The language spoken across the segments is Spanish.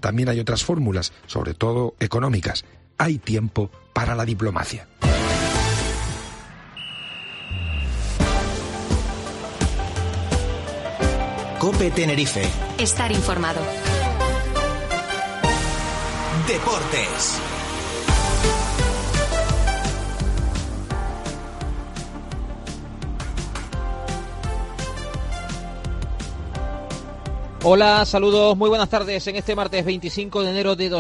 también hay otras fórmulas, sobre todo económicas. Hay tiempo para la diplomacia. COPE Tenerife. Estar informado. Deportes. Hola, saludos, muy buenas tardes en este martes 25 de enero de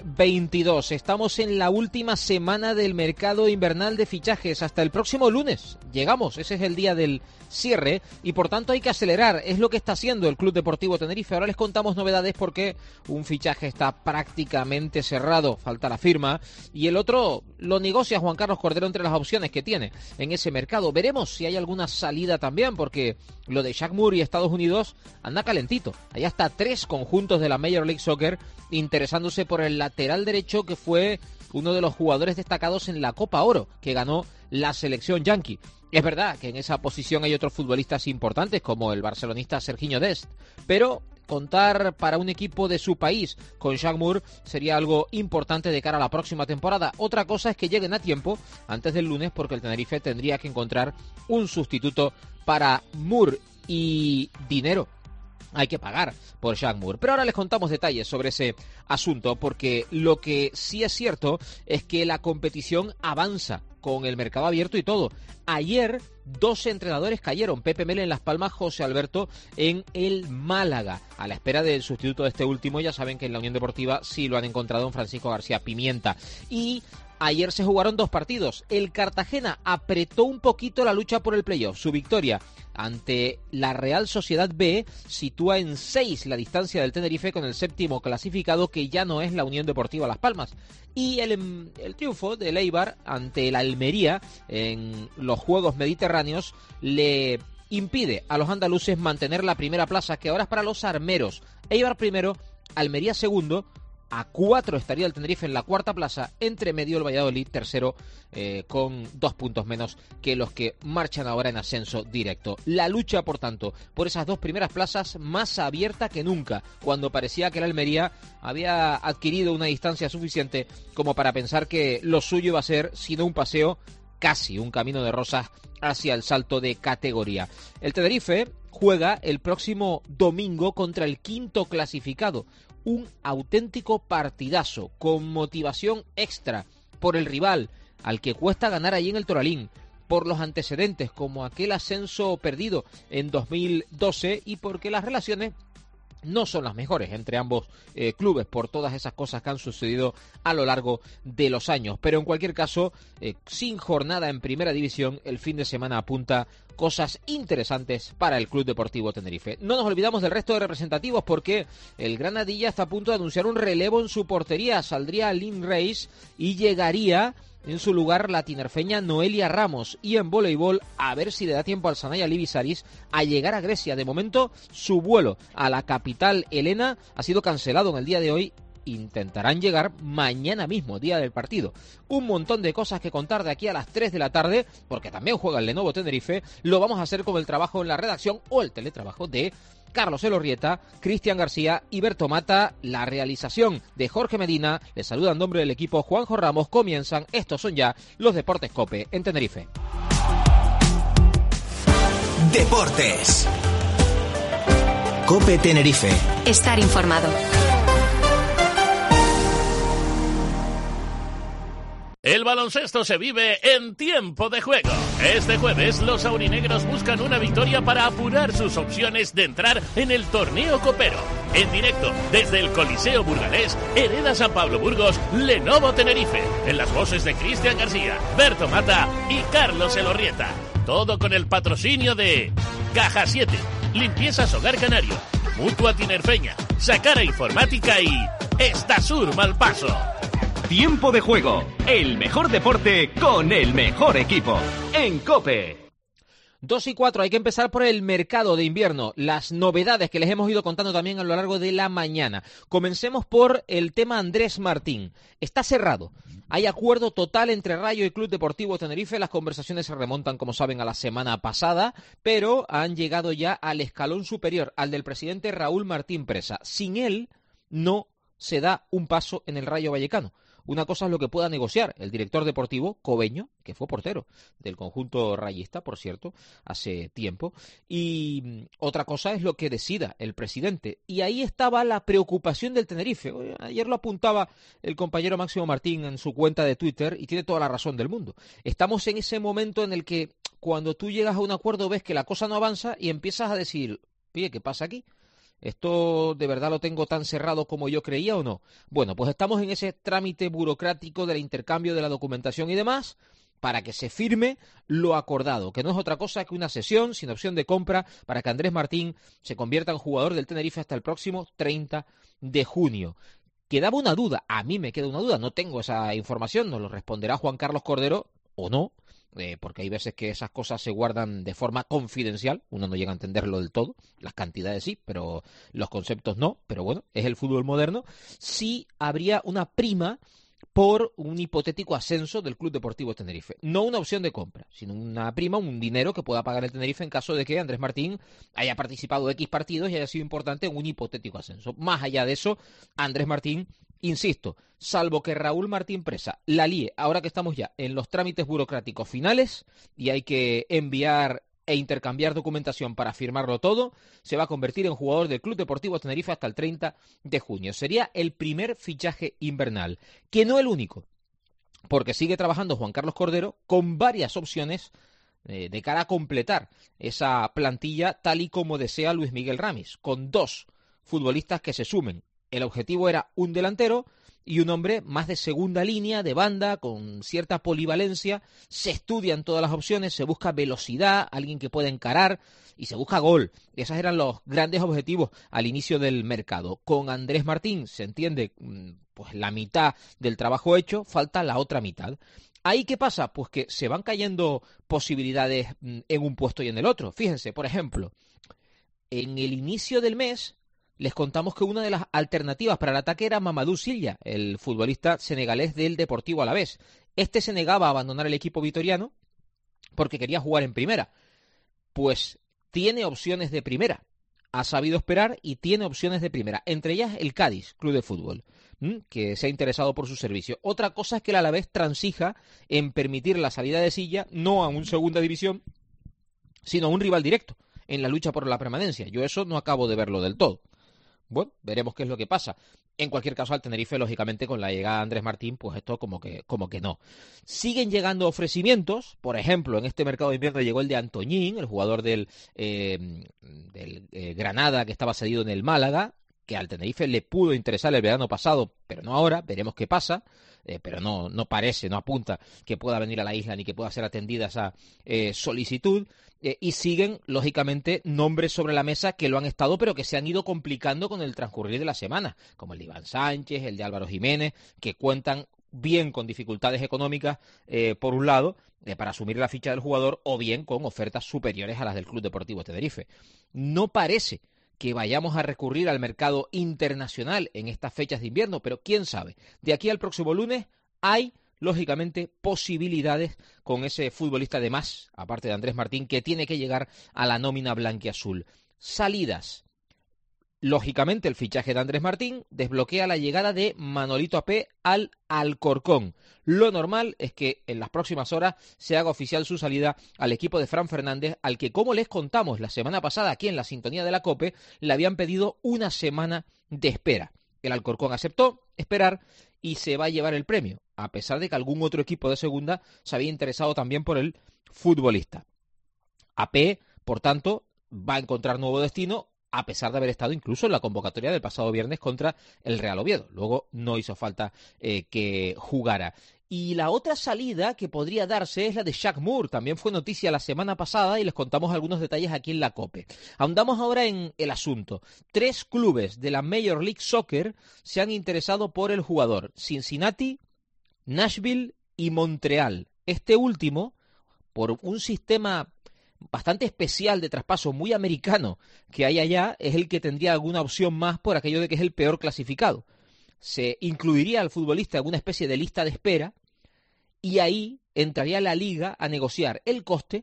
2022. Estamos en la última semana del mercado invernal de fichajes. Hasta el próximo lunes llegamos, ese es el día del cierre y por tanto hay que acelerar. Es lo que está haciendo el Club Deportivo Tenerife. Ahora les contamos novedades porque un fichaje está prácticamente cerrado, falta la firma, y el otro lo negocia Juan Carlos Cordero entre las opciones que tiene en ese mercado. Veremos si hay alguna salida también, porque lo de Shaq Moore y Estados Unidos anda calentito. Hay hasta 3 conjuntos de la Major League Soccer interesándose por el lateral derecho, que fue uno de los jugadores destacados en la Copa Oro que ganó la selección yankee. Es verdad que en esa posición hay otros futbolistas importantes como el barcelonista Sergiño Dest, pero contar para un equipo de su país con Shaq Moore sería algo importante de cara a la próxima temporada. Otra cosa es que lleguen a tiempo antes del lunes, porque el Tenerife tendría que encontrar un sustituto para Moore y dinero hay que pagar por Shaq Moore. Pero ahora les contamos detalles sobre ese asunto, porque lo que sí es cierto es que la competición avanza con el mercado abierto y todo. Ayer 2 entrenadores cayeron, Pepe Mel en Las Palmas, José Alberto en el Málaga, a la espera del sustituto de este último. Ya saben que en la Unión Deportiva sí lo han encontrado en Francisco García Pimienta. Y ayer se jugaron 2 partidos. El Cartagena apretó un poquito la lucha por el playoff. Su victoria ante la Real Sociedad B sitúa en 6 la distancia del Tenerife con el 7º clasificado, que ya no es la Unión Deportiva Las Palmas. Y el triunfo del Eibar ante la Almería en los Juegos Mediterráneos le impide a los andaluces mantener la primera plaza, que ahora es para los armeros. Eibar primero, Almería segundo. A 4 estaría el Tenerife en la 4ª plaza, entre medio el Valladolid tercero, con 2 puntos menos que los que marchan ahora en ascenso directo. La lucha, por tanto, por esas 2 primeras plazas más abierta que nunca, cuando parecía que el Almería había adquirido una distancia suficiente como para pensar que lo suyo iba a ser, si no un paseo, casi un camino de rosas hacia el salto de categoría. El Tenerife juega el próximo domingo contra el 5º clasificado. Un auténtico partidazo, con motivación extra por el rival, al que cuesta ganar allí en el Toralín, por los antecedentes, como aquel ascenso perdido en 2012, y porque las relaciones no son las mejores entre ambos clubes, por todas esas cosas que han sucedido a lo largo de los años. Pero en cualquier caso, sin jornada en primera división, el fin de semana apunta cosas interesantes para el Club Deportivo Tenerife. No nos olvidamos del resto de representativos, porque el Granadilla está a punto de anunciar un relevo en su portería. Saldría Lynn Reis y llegaría en su lugar la tinerfeña Noelia Ramos. Y en voleibol, a ver si le da tiempo al Sanaya Libisaris a llegar a Grecia. De momento, su vuelo a la capital helena ha sido cancelado en el día de hoy. Intentarán llegar mañana mismo, día del partido. Un montón de cosas que contar de aquí a las 3 de la tarde, porque también juega el Lenovo Tenerife. Lo vamos a hacer con el trabajo en la redacción o el teletrabajo de Carlos Elorrieta, Cristian García y Berto Mata. La realización de Jorge Medina. Les saluda en nombre del equipo Juanjo Ramos. Comienzan, estos son ya los Deportes COPE en Tenerife. Deportes. COPE Tenerife. Estar informado. El baloncesto se vive en tiempo de juego. Este jueves los aurinegros buscan una victoria para apurar sus opciones de entrar en el torneo copero. En directo desde el Coliseo Burgalés, Hereda San Pablo Burgos, Lenovo Tenerife. En las voces de Cristian García, Berto Mata y Carlos Elorrieta. Todo con el patrocinio de Caja 7, Limpiezas Hogar Canario, Mutua Tinerfeña, Sacara Informática y Estasur Malpaso. Tiempo de juego, el mejor deporte con el mejor equipo, en COPE. 2:04, hay que empezar por el mercado de invierno, las novedades que les hemos ido contando también a lo largo de la mañana. Comencemos por el tema Andrés Martín. Está cerrado. Hay acuerdo total entre Rayo y Club Deportivo Tenerife. Las conversaciones se remontan, como saben, a la semana pasada, pero han llegado ya al escalón superior, al del presidente Raúl Martín Presa. Sin él, no se da un paso en el Rayo Vallecano. Una cosa es lo que pueda negociar el director deportivo Cobeño, que fue portero del conjunto rayista, por cierto, hace tiempo, y otra cosa es lo que decida el presidente. Y ahí estaba la preocupación del Tenerife. Ayer lo apuntaba el compañero Máximo Martín en su cuenta de Twitter y tiene toda la razón del mundo. Estamos en ese momento en el que cuando tú llegas a un acuerdo ves que la cosa no avanza y empiezas a decir, oye, ¿qué pasa aquí? ¿Esto de verdad lo tengo tan cerrado como yo creía o no? Bueno, pues estamos en ese trámite burocrático del intercambio de la documentación y demás para que se firme lo acordado, que no es otra cosa que una cesión sin opción de compra para que Andrés Martín se convierta en jugador del Tenerife hasta el próximo 30 de junio. Quedaba una duda, a mí me queda una duda, no tengo esa información, nos lo responderá Juan Carlos Cordero o no, porque hay veces que esas cosas se guardan de forma confidencial, uno no llega a entenderlo del todo, las cantidades sí, pero los conceptos no, pero bueno, es el fútbol moderno. Sí habría una prima por un hipotético ascenso del Club Deportivo Tenerife, no una opción de compra, sino una prima, un dinero que pueda pagar el Tenerife en caso de que Andrés Martín haya participado X partidos y haya sido importante en un hipotético ascenso. Más allá de eso, Andrés Martín, insisto, salvo que Raúl Martín Presa la líe, ahora que estamos ya en los trámites burocráticos finales y hay que enviar e intercambiar documentación para firmarlo todo, se va a convertir en jugador del Club Deportivo Tenerife hasta el 30 de junio. Sería el primer fichaje invernal, que no el único, porque sigue trabajando Juan Carlos Cordero con varias opciones de cara a completar esa plantilla tal y como desea Luis Miguel Ramis, con 2 futbolistas que se sumen. El objetivo era un delantero y un hombre más de segunda línea, de banda, con cierta polivalencia. Se estudian todas las opciones, se busca velocidad, alguien que pueda encarar y se busca gol. Esos eran los grandes objetivos al inicio del mercado. Con Andrés Martín se entiende pues la mitad del trabajo hecho, falta la otra mitad. ¿Ahí qué pasa? Pues que se van cayendo posibilidades en un puesto y en el otro. Fíjense, por ejemplo, en el inicio del mes les contamos que una de las alternativas para el ataque era Mamadou Silla, el futbolista senegalés del Deportivo Alavés. Este se negaba a abandonar el equipo vitoriano porque quería jugar en primera. Pues tiene opciones de primera. Ha sabido esperar y tiene opciones de primera. Entre ellas el Cádiz, club de fútbol, que se ha interesado por su servicio. Otra cosa es que el Alavés transija en permitir la salida de Silla no a un segunda división, sino a un rival directo en la lucha por la permanencia. Yo eso no acabo de verlo del todo. Bueno, veremos qué es lo que pasa. En cualquier caso, al Tenerife, lógicamente, con la llegada de Andrés Martín, pues esto como que no. Siguen llegando ofrecimientos. Por ejemplo, en este mercado de invierno llegó el de Antoñín, el jugador del Granada, que estaba cedido en el Málaga, que al Tenerife le pudo interesar el verano pasado, pero no ahora. Veremos qué pasa. Pero no parece, no apunta que pueda venir a la isla ni que pueda ser atendida esa solicitud. Y siguen, lógicamente, nombres sobre la mesa que lo han estado, pero que se han ido complicando con el transcurrir de la semana, como el de Iván Sánchez, el de Álvaro Jiménez, que cuentan bien con dificultades económicas, por un lado, para asumir la ficha del jugador, o bien con ofertas superiores a las del Club Deportivo Tenerife. No parece que vayamos a recurrir al mercado internacional en estas fechas de invierno, pero quién sabe. De aquí al próximo lunes hay, lógicamente, posibilidades con ese futbolista de más, aparte de Andrés Martín, que tiene que llegar a la nómina blanquiazul. Salidas. Lógicamente, el fichaje de Andrés Martín desbloquea la llegada de Manolito Apé al Alcorcón. Lo normal es que en las próximas horas se haga oficial su salida al equipo de Fran Fernández, al que, como les contamos la semana pasada aquí en la sintonía de la COPE, le habían pedido una semana de espera. El Alcorcón aceptó esperar y se va a llevar el premio, a pesar de que algún otro equipo de segunda se había interesado también por el futbolista. Apé, por tanto, va a encontrar nuevo destino, a pesar de haber estado incluso en la convocatoria del pasado viernes contra el Real Oviedo. Luego no hizo falta que jugara. Y la otra salida que podría darse es la de Shaq Moore. También fue noticia la semana pasada y les contamos algunos detalles aquí en la COPE. Ahondamos ahora en el asunto. 3 clubes de la Major League Soccer se han interesado por el jugador: Cincinnati, Nashville y Montreal. Este último, por un sistema bastante especial de traspaso, muy americano que hay allá, es el que tendría alguna opción más por aquello de que es el peor clasificado. Se incluiría al futbolista en una especie de lista de espera y ahí entraría la liga a negociar el coste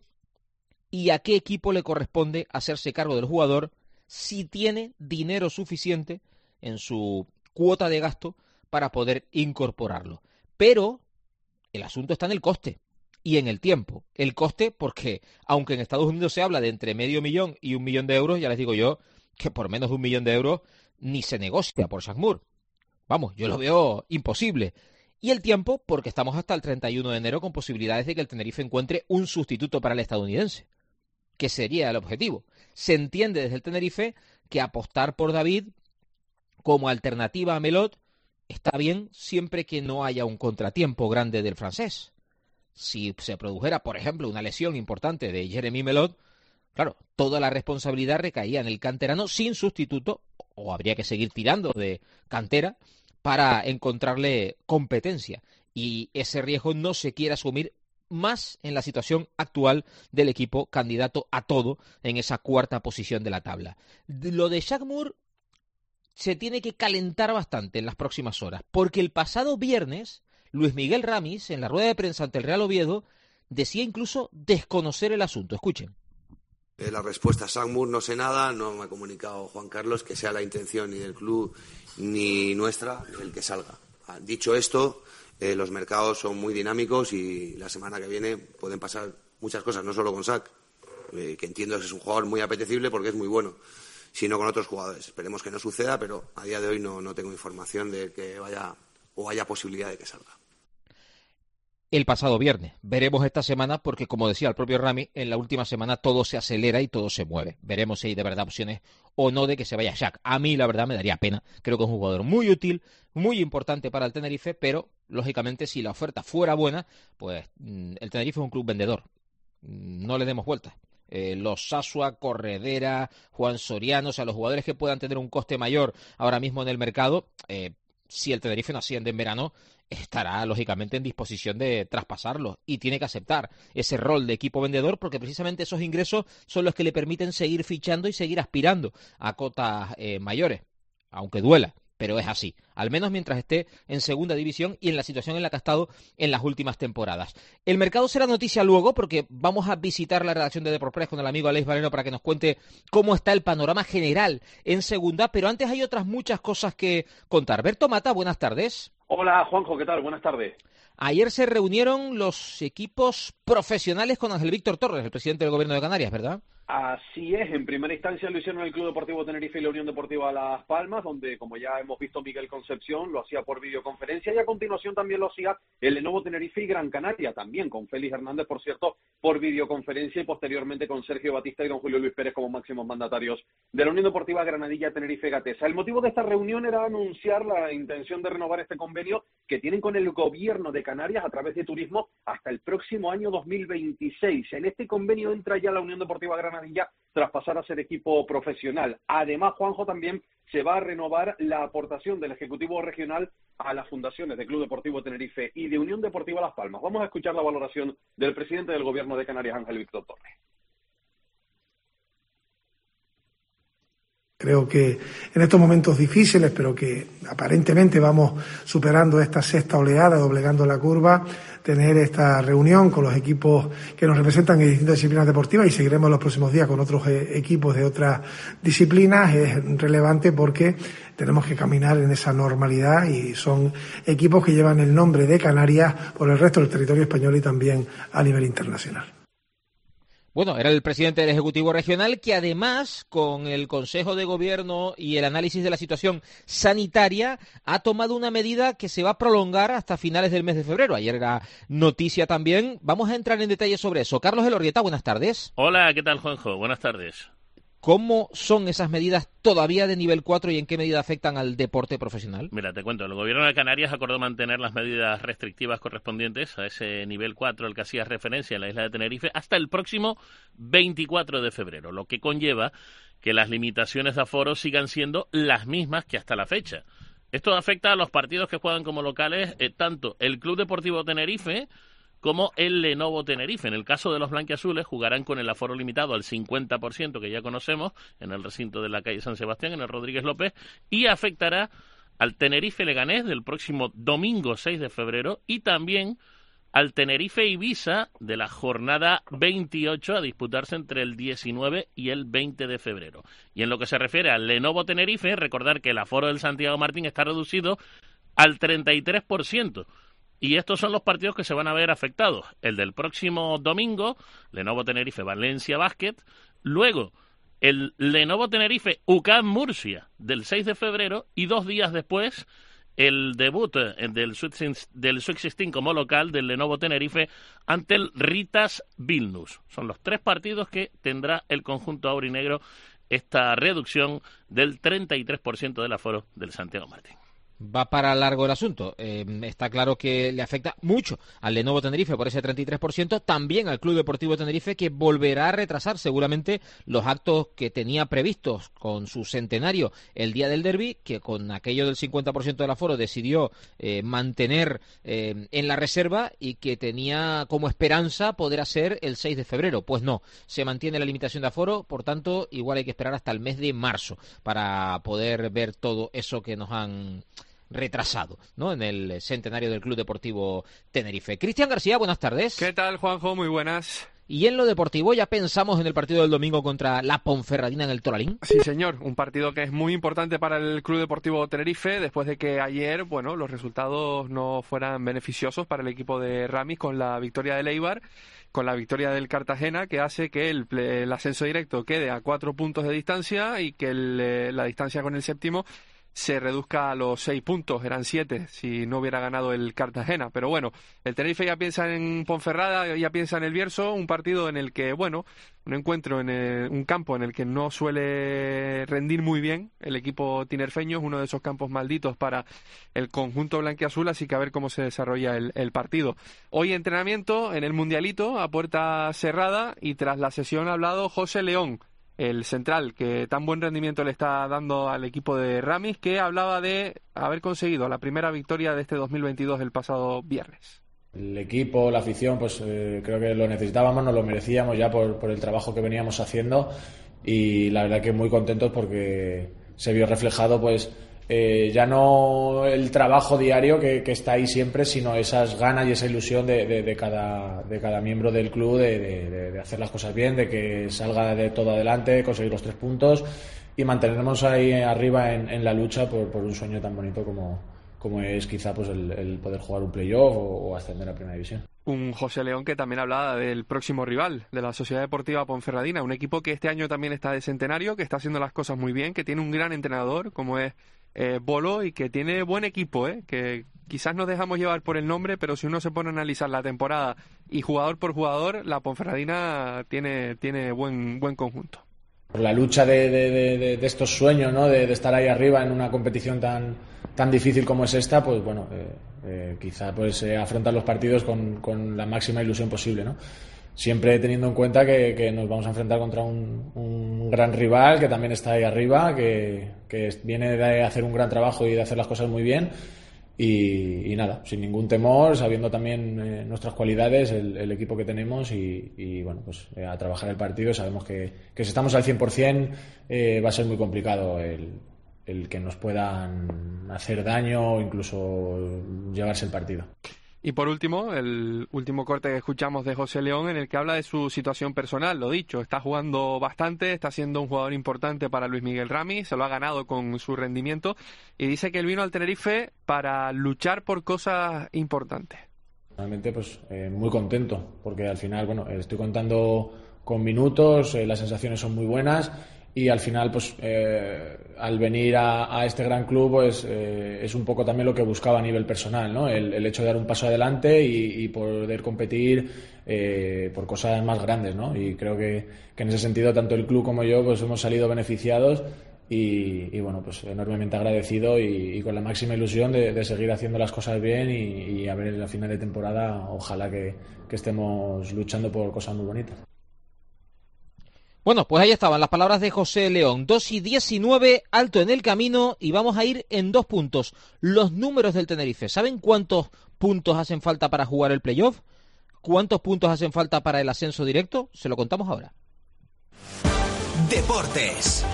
y a qué equipo le corresponde hacerse cargo del jugador si tiene dinero suficiente en su cuota de gasto para poder incorporarlo. Pero el asunto está en el coste y en el tiempo. El coste porque, aunque en Estados Unidos se habla de entre $500,000 y $1,000,000 de euros, ya les digo yo que por menos de $1,000,000 de euros ni se negocia por Shaq Moore. Vamos, yo lo veo imposible. Y el tiempo porque estamos hasta el 31 de enero con posibilidades de que el Tenerife encuentre un sustituto para el estadounidense, que sería el objetivo. Se entiende desde el Tenerife que apostar por David como alternativa a Melot está bien siempre que no haya un contratiempo grande del francés. Si se produjera, por ejemplo, una lesión importante de Jeremy Melot, claro, toda la responsabilidad recaía en el canterano sin sustituto, o habría que seguir tirando de cantera para encontrarle competencia. Y ese riesgo no se quiere asumir más en la situación actual del equipo candidato a todo en esa cuarta posición de la tabla. Lo de Shaq Moore se tiene que calentar bastante en las próximas horas, porque el pasado viernes Luis Miguel Ramis, en la rueda de prensa ante el Real Oviedo, decía incluso desconocer el asunto. Escuchen. La respuesta, Shaq Moore, no sé nada, no me ha comunicado Juan Carlos que sea la intención ni del club ni nuestra el que salga. Dicho esto, los mercados son muy dinámicos y la semana que viene pueden pasar muchas cosas, no solo con Shaq, que entiendo que es un jugador muy apetecible porque es muy bueno, sino con otros jugadores. Esperemos que no suceda, pero a día de hoy no tengo información de que vaya o haya posibilidad de que salga. El pasado viernes. Veremos esta semana porque, como decía el propio Rami, en la última semana todo se acelera y todo se mueve. Veremos si hay de verdad opciones o no de que se vaya Shaq. A mí, la verdad, me daría pena. Creo que es un jugador muy útil, muy importante para el Tenerife, pero, lógicamente, si la oferta fuera buena, pues el Tenerife es un club vendedor. No le demos vueltas. Los Sasua, Corredera, Juan Soriano, o sea, los jugadores que puedan tener un coste mayor ahora mismo en el mercado, si el Tenerife no asciende en verano, estará lógicamente en disposición de traspasarlo y tiene que aceptar ese rol de equipo vendedor porque precisamente esos ingresos son los que le permiten seguir fichando y seguir aspirando a cotas mayores, aunque duela, pero es así, al menos mientras esté en segunda división y en la situación en la que ha estado en las últimas temporadas. El mercado será noticia luego porque vamos a visitar la redacción de Deportes con el amigo Aleix Valero para que nos cuente cómo está el panorama general en segunda, pero antes hay otras muchas cosas que contar. Berto Mata, buenas tardes. Hola Juanjo, ¿qué tal? Buenas tardes. Ayer se reunieron los equipos profesionales con Ángel Víctor Torres, el presidente del Gobierno de Canarias, ¿verdad? Así es, en primera instancia lo hicieron el Club Deportivo Tenerife y la Unión Deportiva Las Palmas, donde, como ya hemos visto, Miguel Concepción lo hacía por videoconferencia y a continuación también lo hacía el Lenovo Tenerife y Gran Canaria, también con Félix Hernández, por cierto, por videoconferencia y posteriormente con Sergio Batista y don Julio Luis Pérez como máximos mandatarios de la Unión Deportiva Granadilla Tenerife Gatesa. El motivo de esta reunión era anunciar la intención de renovar este convenio que tienen con el Gobierno de Canarias a través de turismo hasta el próximo año 2026. En este convenio entra ya la Unión Deportiva Granadilla tras pasar a ser equipo profesional. Además, Juanjo, también se va a renovar la aportación del Ejecutivo Regional a las fundaciones de Club Deportivo Tenerife y de Unión Deportiva Las Palmas. Vamos a escuchar la valoración del presidente del Gobierno de Canarias, Ángel Víctor Torres. Creo que en estos momentos difíciles, pero que aparentemente vamos superando esta sexta oleada, doblegando la curva, tener esta reunión con los equipos que nos representan en distintas disciplinas deportivas y seguiremos los próximos días con otros equipos de otras disciplinas es relevante porque tenemos que caminar en esa normalidad y son equipos que llevan el nombre de Canarias por el resto del territorio español y también a nivel internacional. Bueno, era el presidente del Ejecutivo Regional que además, con el Consejo de Gobierno y el análisis de la situación sanitaria, ha tomado una medida que se va a prolongar hasta finales del mes de febrero. Ayer era noticia también. Vamos a entrar en detalle sobre eso. Carlos Elorrieta, buenas tardes. Hola, ¿qué tal, Juanjo? Buenas tardes. ¿Cómo son esas medidas todavía de nivel 4 y en qué medida afectan al deporte profesional? Mira, te cuento, el Gobierno de Canarias acordó mantener las medidas restrictivas correspondientes a ese nivel 4 al que hacía referencia en la isla de Tenerife hasta el próximo 24 de febrero, lo que conlleva que las limitaciones de aforo sigan siendo las mismas que hasta la fecha. Esto afecta a los partidos que juegan como locales, tanto el Club Deportivo Tenerife como el Lenovo Tenerife. En el caso de los blanquiazules, jugarán con el aforo limitado al 50%, que ya conocemos, en el recinto de la calle San Sebastián, en el Rodríguez López, y afectará al Tenerife Leganés del próximo domingo 6 de febrero y también al Tenerife Ibiza de la jornada 28 a disputarse entre el 19 y el 20 de febrero. Y en lo que se refiere al Lenovo Tenerife, recordar que el aforo del Santiago Martín está reducido al 33%. Y estos son los partidos que se van a ver afectados. El del próximo domingo, Lenovo Tenerife Valencia Basket. Luego, el Lenovo Tenerife UCAM Murcia del 6 de febrero. Y 2 días después, el debut del Sweet 16 como local del Lenovo Tenerife ante el Ritas Vilnius. Son los 3 partidos que tendrá el conjunto aurinegro esta reducción del 33% del aforo del Santiago Martín. Va para largo el asunto. Está claro que le afecta mucho al Lenovo Tenerife por ese 33%, también al Club Deportivo Tenerife, que volverá a retrasar seguramente los actos que tenía previstos con su centenario el día del derbi, que con aquello del 50% del aforo decidió mantener en la reserva y que tenía como esperanza poder hacer el 6 de febrero. Pues no, se mantiene la limitación de aforo, por tanto, igual hay que esperar hasta el mes de marzo para poder ver todo eso que nos han retrasado, ¿no?, en el centenario del Club Deportivo Tenerife. Cristian García, buenas tardes. ¿Qué tal, Juanjo? Muy buenas. Y en lo deportivo, ¿ya pensamos en el partido del domingo contra la Ponferradina en el Toralín? Sí, señor, un partido que es muy importante para el Club Deportivo Tenerife, después de que ayer, los resultados no fueran beneficiosos para el equipo de Ramis con la victoria del Eibar, con la victoria del Cartagena, que hace que el ascenso directo quede a 4 puntos de distancia y que la distancia con el séptimo se reduzca a los 6 puntos, eran 7 si no hubiera ganado el Cartagena. Pero bueno, el Tenerife ya piensa en Ponferrada, ya piensa en el Bierzo, un partido en el que, un encuentro en un campo en el que no suele rendir muy bien el equipo tinerfeño, es uno de esos campos malditos para el conjunto blanquiazul, así que a ver cómo se desarrolla el partido. Hoy entrenamiento en el Mundialito a puerta cerrada y tras la sesión ha hablado José León, el central que tan buen rendimiento le está dando al equipo de Ramis, que hablaba de haber conseguido la primera victoria de este 2022 el pasado viernes. El equipo, la afición, creo que lo necesitábamos, nos lo merecíamos ya por el trabajo que veníamos haciendo, y la verdad que muy contentos porque se vio reflejado ya no el trabajo diario que está ahí siempre, sino esas ganas y esa ilusión de cada miembro del club de hacer las cosas bien, de que salga de todo adelante, conseguir los 3 puntos y mantenernos ahí arriba en la lucha por un sueño tan bonito como es quizá el poder jugar un playoff o ascender a Primera División. Un José León que también hablaba del próximo rival, de la Sociedad Deportiva Ponferradina, un equipo que este año también está de centenario, que está haciendo las cosas muy bien, que tiene un gran entrenador como es Bolo, y que tiene buen equipo, que quizás nos dejamos llevar por el nombre, pero si uno se pone a analizar la temporada y jugador por jugador, la Ponferradina tiene buen conjunto. Por la lucha de estos sueños, ¿no?, de estar ahí arriba en una competición tan difícil como es esta, quizá afrontar los partidos con la máxima ilusión posible, ¿no? Siempre teniendo en cuenta que nos vamos a enfrentar contra un gran rival que también está ahí arriba, que viene de hacer un gran trabajo y de hacer las cosas muy bien, y nada, sin ningún temor, sabiendo también nuestras cualidades, el equipo que tenemos y a trabajar el partido. Sabemos que si estamos al 100% va a ser muy complicado el que nos puedan hacer daño o incluso llevarse el partido. Y por último, el último corte que escuchamos de José León, en el que habla de su situación personal. Lo dicho, está jugando bastante, está siendo un jugador importante para Luis Miguel Ramis, se lo ha ganado con su rendimiento, y dice que él vino al Tenerife para luchar por cosas importantes. Realmente muy contento, porque al final estoy contando con minutos, las sensaciones son muy buenas, y al final al venir a este gran club es un poco también lo que buscaba a nivel personal, ¿no? El hecho de dar un paso adelante y poder competir por cosas más grandes, ¿no? Y creo que en ese sentido tanto el club como yo hemos salido beneficiados y enormemente agradecido y con la máxima ilusión de seguir haciendo las cosas bien y a ver a final de temporada ojalá que estemos luchando por cosas muy bonitas. Bueno, pues ahí estaban las palabras de José León. 2:19, alto en el camino, y vamos a ir en 2 puntos. Los números del Tenerife. ¿Saben cuántos puntos hacen falta para jugar el playoff? ¿Cuántos puntos hacen falta para el ascenso directo? Se lo contamos ahora. Deportes.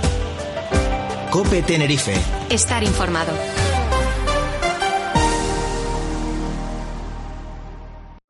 COPE Tenerife. Estar informado.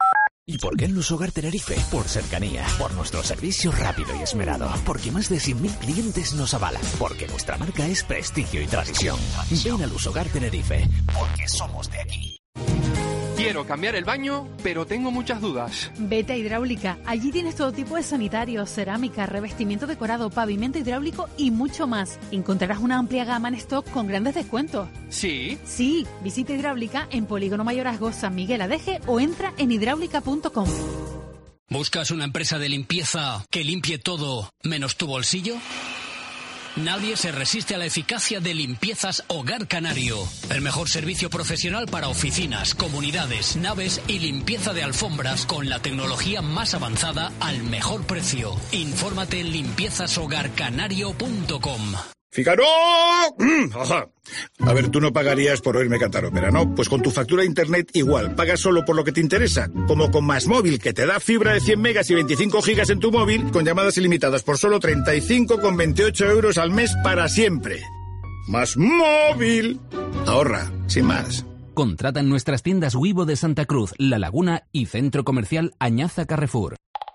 por qué en Lusogar Tenerife? Por cercanía, por nuestro servicio rápido y esmerado, porque más de 100.000 clientes nos avalan, porque nuestra marca es prestigio y tradición. Ven a Lusogar Tenerife, porque somos de aquí. Quiero cambiar el baño, pero tengo muchas dudas. Vete a Hidráulica. Allí tienes todo tipo de sanitarios, cerámica, revestimiento decorado, pavimento hidráulico y mucho más. Encontrarás una amplia gama en stock con grandes descuentos. ¿Sí? Sí, visita Hidráulica en Polígono Mayorazgo, San Miguel Adeje o entra en hidráulica.com. ¿Buscas una empresa de limpieza que limpie todo menos tu bolsillo? Nadie se resiste a la eficacia de Limpiezas Hogar Canario. El mejor servicio profesional para oficinas, comunidades, naves y limpieza de alfombras con la tecnología más avanzada al mejor precio. Infórmate en limpiezashogarcanario.com. ¡Fígaro! Ajá. A ver, tú no pagarías por oírme cantar ópera, ¿no? Pues con tu factura de internet igual, pagas solo por lo que te interesa, como con Más Móvil, que te da fibra de 100 megas y 25 gigas en tu móvil, con llamadas ilimitadas por solo 35,28 euros al mes para siempre. Más Móvil. Ahorra, sin más. Contrata en nuestras tiendas Wivo de Santa Cruz, La Laguna y Centro Comercial Añaza Carrefour.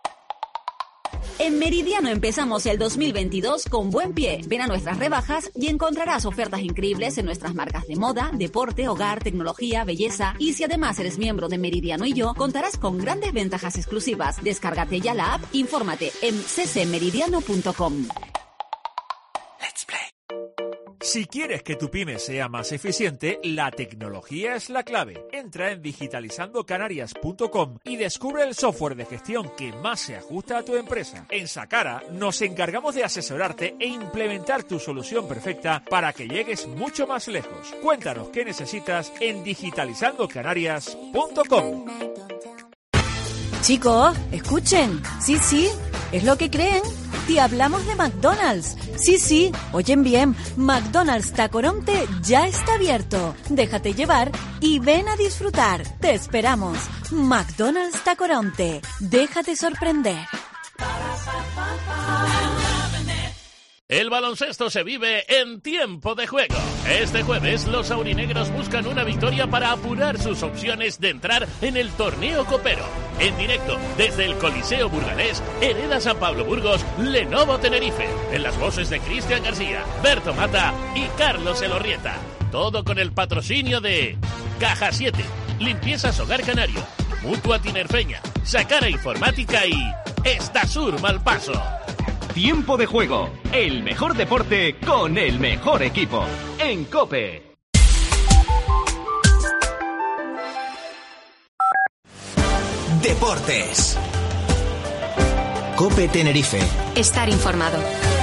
En Meridiano empezamos el 2022 con buen pie. Ven a nuestras rebajas y encontrarás ofertas increíbles en nuestras marcas de moda, deporte, hogar, tecnología, belleza. Y si además eres miembro de Meridiano y Yo, contarás con grandes ventajas exclusivas. Descárgate ya la app, infórmate en ccmeridiano.com. Si quieres que tu pyme sea más eficiente, la tecnología es la clave. Entra en digitalizandocanarias.com y descubre el software de gestión que más se ajusta a tu empresa. En Sacara nos encargamos de asesorarte e implementar tu solución perfecta para que llegues mucho más lejos. Cuéntanos qué necesitas en digitalizandocanarias.com. Chicos, escuchen. Sí, es lo que creen. Te hablamos de McDonald's. Sí, oyen bien, McDonald's Tacoronte ya está abierto. Déjate llevar y ven a disfrutar. Te esperamos. McDonald's Tacoronte. Déjate sorprender. El baloncesto se vive en tiempo de juego. Este jueves los aurinegros buscan una victoria para apurar sus opciones de entrar en el torneo copero. En directo desde el Coliseo Burgalés, Hereda San Pablo Burgos, Lenovo Tenerife. En las voces de Cristian García, Berto Mata y Carlos Elorrieta. Todo con el patrocinio de Caja 7, Limpiezas Hogar Canario, Mutua Tinerfeña, Sacara Informática y Estasur Malpaso. Tiempo de juego, el mejor deporte con el mejor equipo, en COPE. Deportes. COPE Tenerife. Estar informado.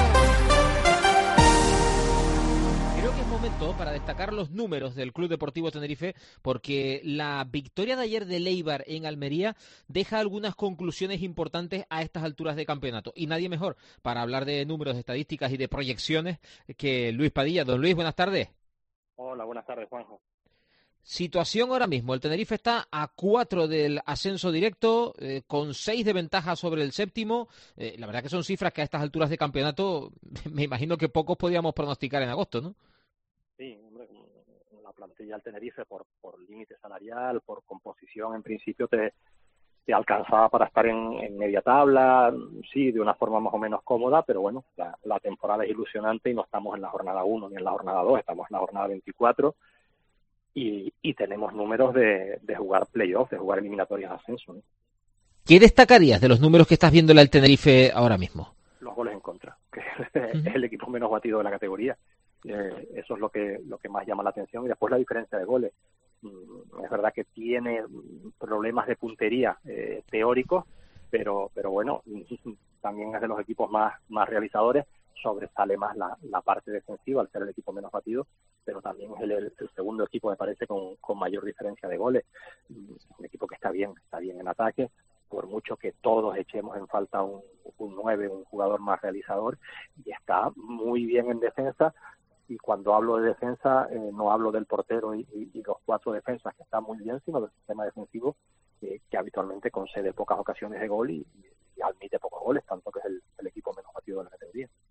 Para destacar los números del Club Deportivo Tenerife, porque la victoria de ayer de Eibar en Almería deja algunas conclusiones importantes a estas alturas de campeonato, y nadie mejor para hablar de números, de estadísticas y de proyecciones que Luis Padilla. Don Luis, buenas tardes. Hola, buenas tardes, Juanjo. Situación ahora mismo, el Tenerife está a 4 del ascenso directo, con 6 de ventaja sobre el séptimo. La verdad que son cifras que a estas alturas de campeonato me imagino que pocos podíamos pronosticar en agosto, ¿no? Sí, hombre, la plantilla del Tenerife por límite salarial, por composición, en principio te alcanzaba para estar en media tabla, sí, de una forma más o menos cómoda, pero bueno, la temporada es ilusionante y no estamos en la jornada 1 ni en la jornada 2, estamos en la jornada 24 y tenemos números de jugar playoffs, de jugar eliminatorias de ascenso, ¿no? ¿Qué destacarías de los números que estás viendo el Tenerife ahora mismo? Los goles en contra, que es el equipo menos batido de la categoría. Eso es lo que más llama la atención, y después la diferencia de goles. Es verdad que tiene problemas de puntería teóricos, pero bueno, también es de los equipos más realizadores. Sobresale más la parte defensiva al ser el equipo menos batido, pero también es el segundo equipo, me parece, con mayor diferencia de goles. Un equipo que está bien en ataque, por mucho que todos echemos en falta un 9, un jugador más realizador, y está muy bien en defensa. Y cuando hablo de defensa, no hablo del portero y los 4 defensas, que están muy bien, sino del sistema defensivo, que habitualmente concede pocas ocasiones de gol y admite pocos goles, tanto que es el equipo menos batido de la categoría.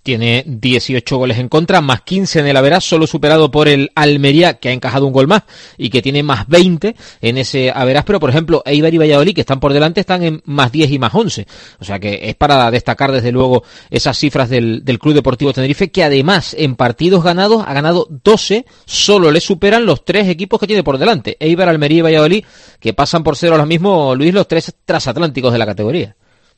tiene 18 goles en contra, más 15 en el average, solo superado por el Almería, que ha encajado un gol más y que tiene más 20 en ese average, pero por ejemplo Eibar y Valladolid, que están por delante, están en más 10 y más 11, o sea que es para destacar desde luego esas cifras del Club Deportivo Tenerife, que además en partidos ganados ha ganado 12, solo le superan los 3 equipos que tiene por delante, Eibar, Almería y Valladolid, que pasan por ser ahora mismo, Luis, los 3 transatlánticos de la categoría.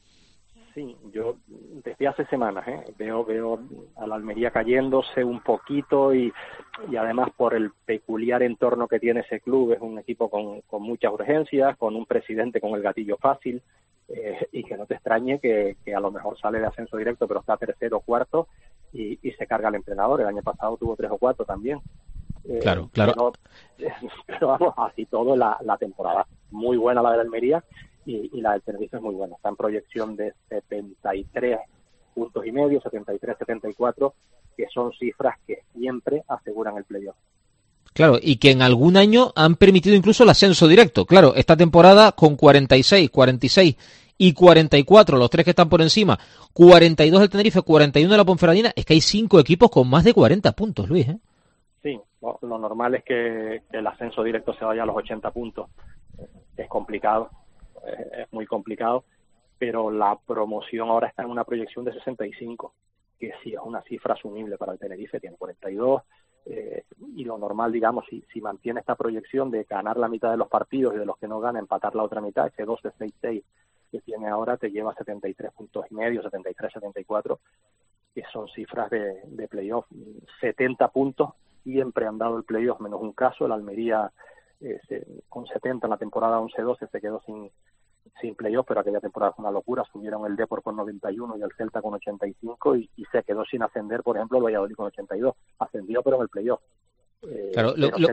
Sí, yo desde hace semanas veo a la Almería cayéndose un poquito y además por el peculiar entorno que tiene ese club, es un equipo con muchas urgencias, con un presidente con el gatillo fácil, y que no te extrañe que a lo mejor sale de ascenso directo pero está tercero o cuarto y se carga el entrenador. El año pasado tuvo 3 o 4 también. Claro. Pero vamos, así todo la temporada muy buena la de la Almería y la del Tenerife es muy buena. Está en proyección de 73 puntos y medio, 73, 74, que son cifras que siempre aseguran el playoff. Claro, y que en algún año han permitido incluso el ascenso directo. Claro, esta temporada con 46, 46 y 44, los 3 que están por encima, 42 del Tenerife, 41 de la Ponferradina, es que hay 5 equipos con más de 40 puntos, Luis, ¿eh? Sí, lo normal es que el ascenso directo se vaya a los 80 puntos. Es complicado, es muy complicado, pero la promoción ahora está en una proyección de 65, que sí es una cifra asumible para el Tenerife, tiene 42, y lo normal, digamos, si mantiene esta proyección de ganar la mitad de los partidos y de los que no gana, empatar la otra mitad, ese 12-6-6 que tiene ahora te lleva a 73 puntos y medio, 73, 74, que son cifras de playoff. 70 puntos siempre han dado el playoff, menos un caso, el Almería con 70 en la temporada 11-12 se quedó sin playoff, pero aquella temporada fue una locura, subieron el Depor con 91 y el Celta con 85 y se quedó sin ascender, por ejemplo, el Valladolid con 82, ascendió pero en el playoff. Claro,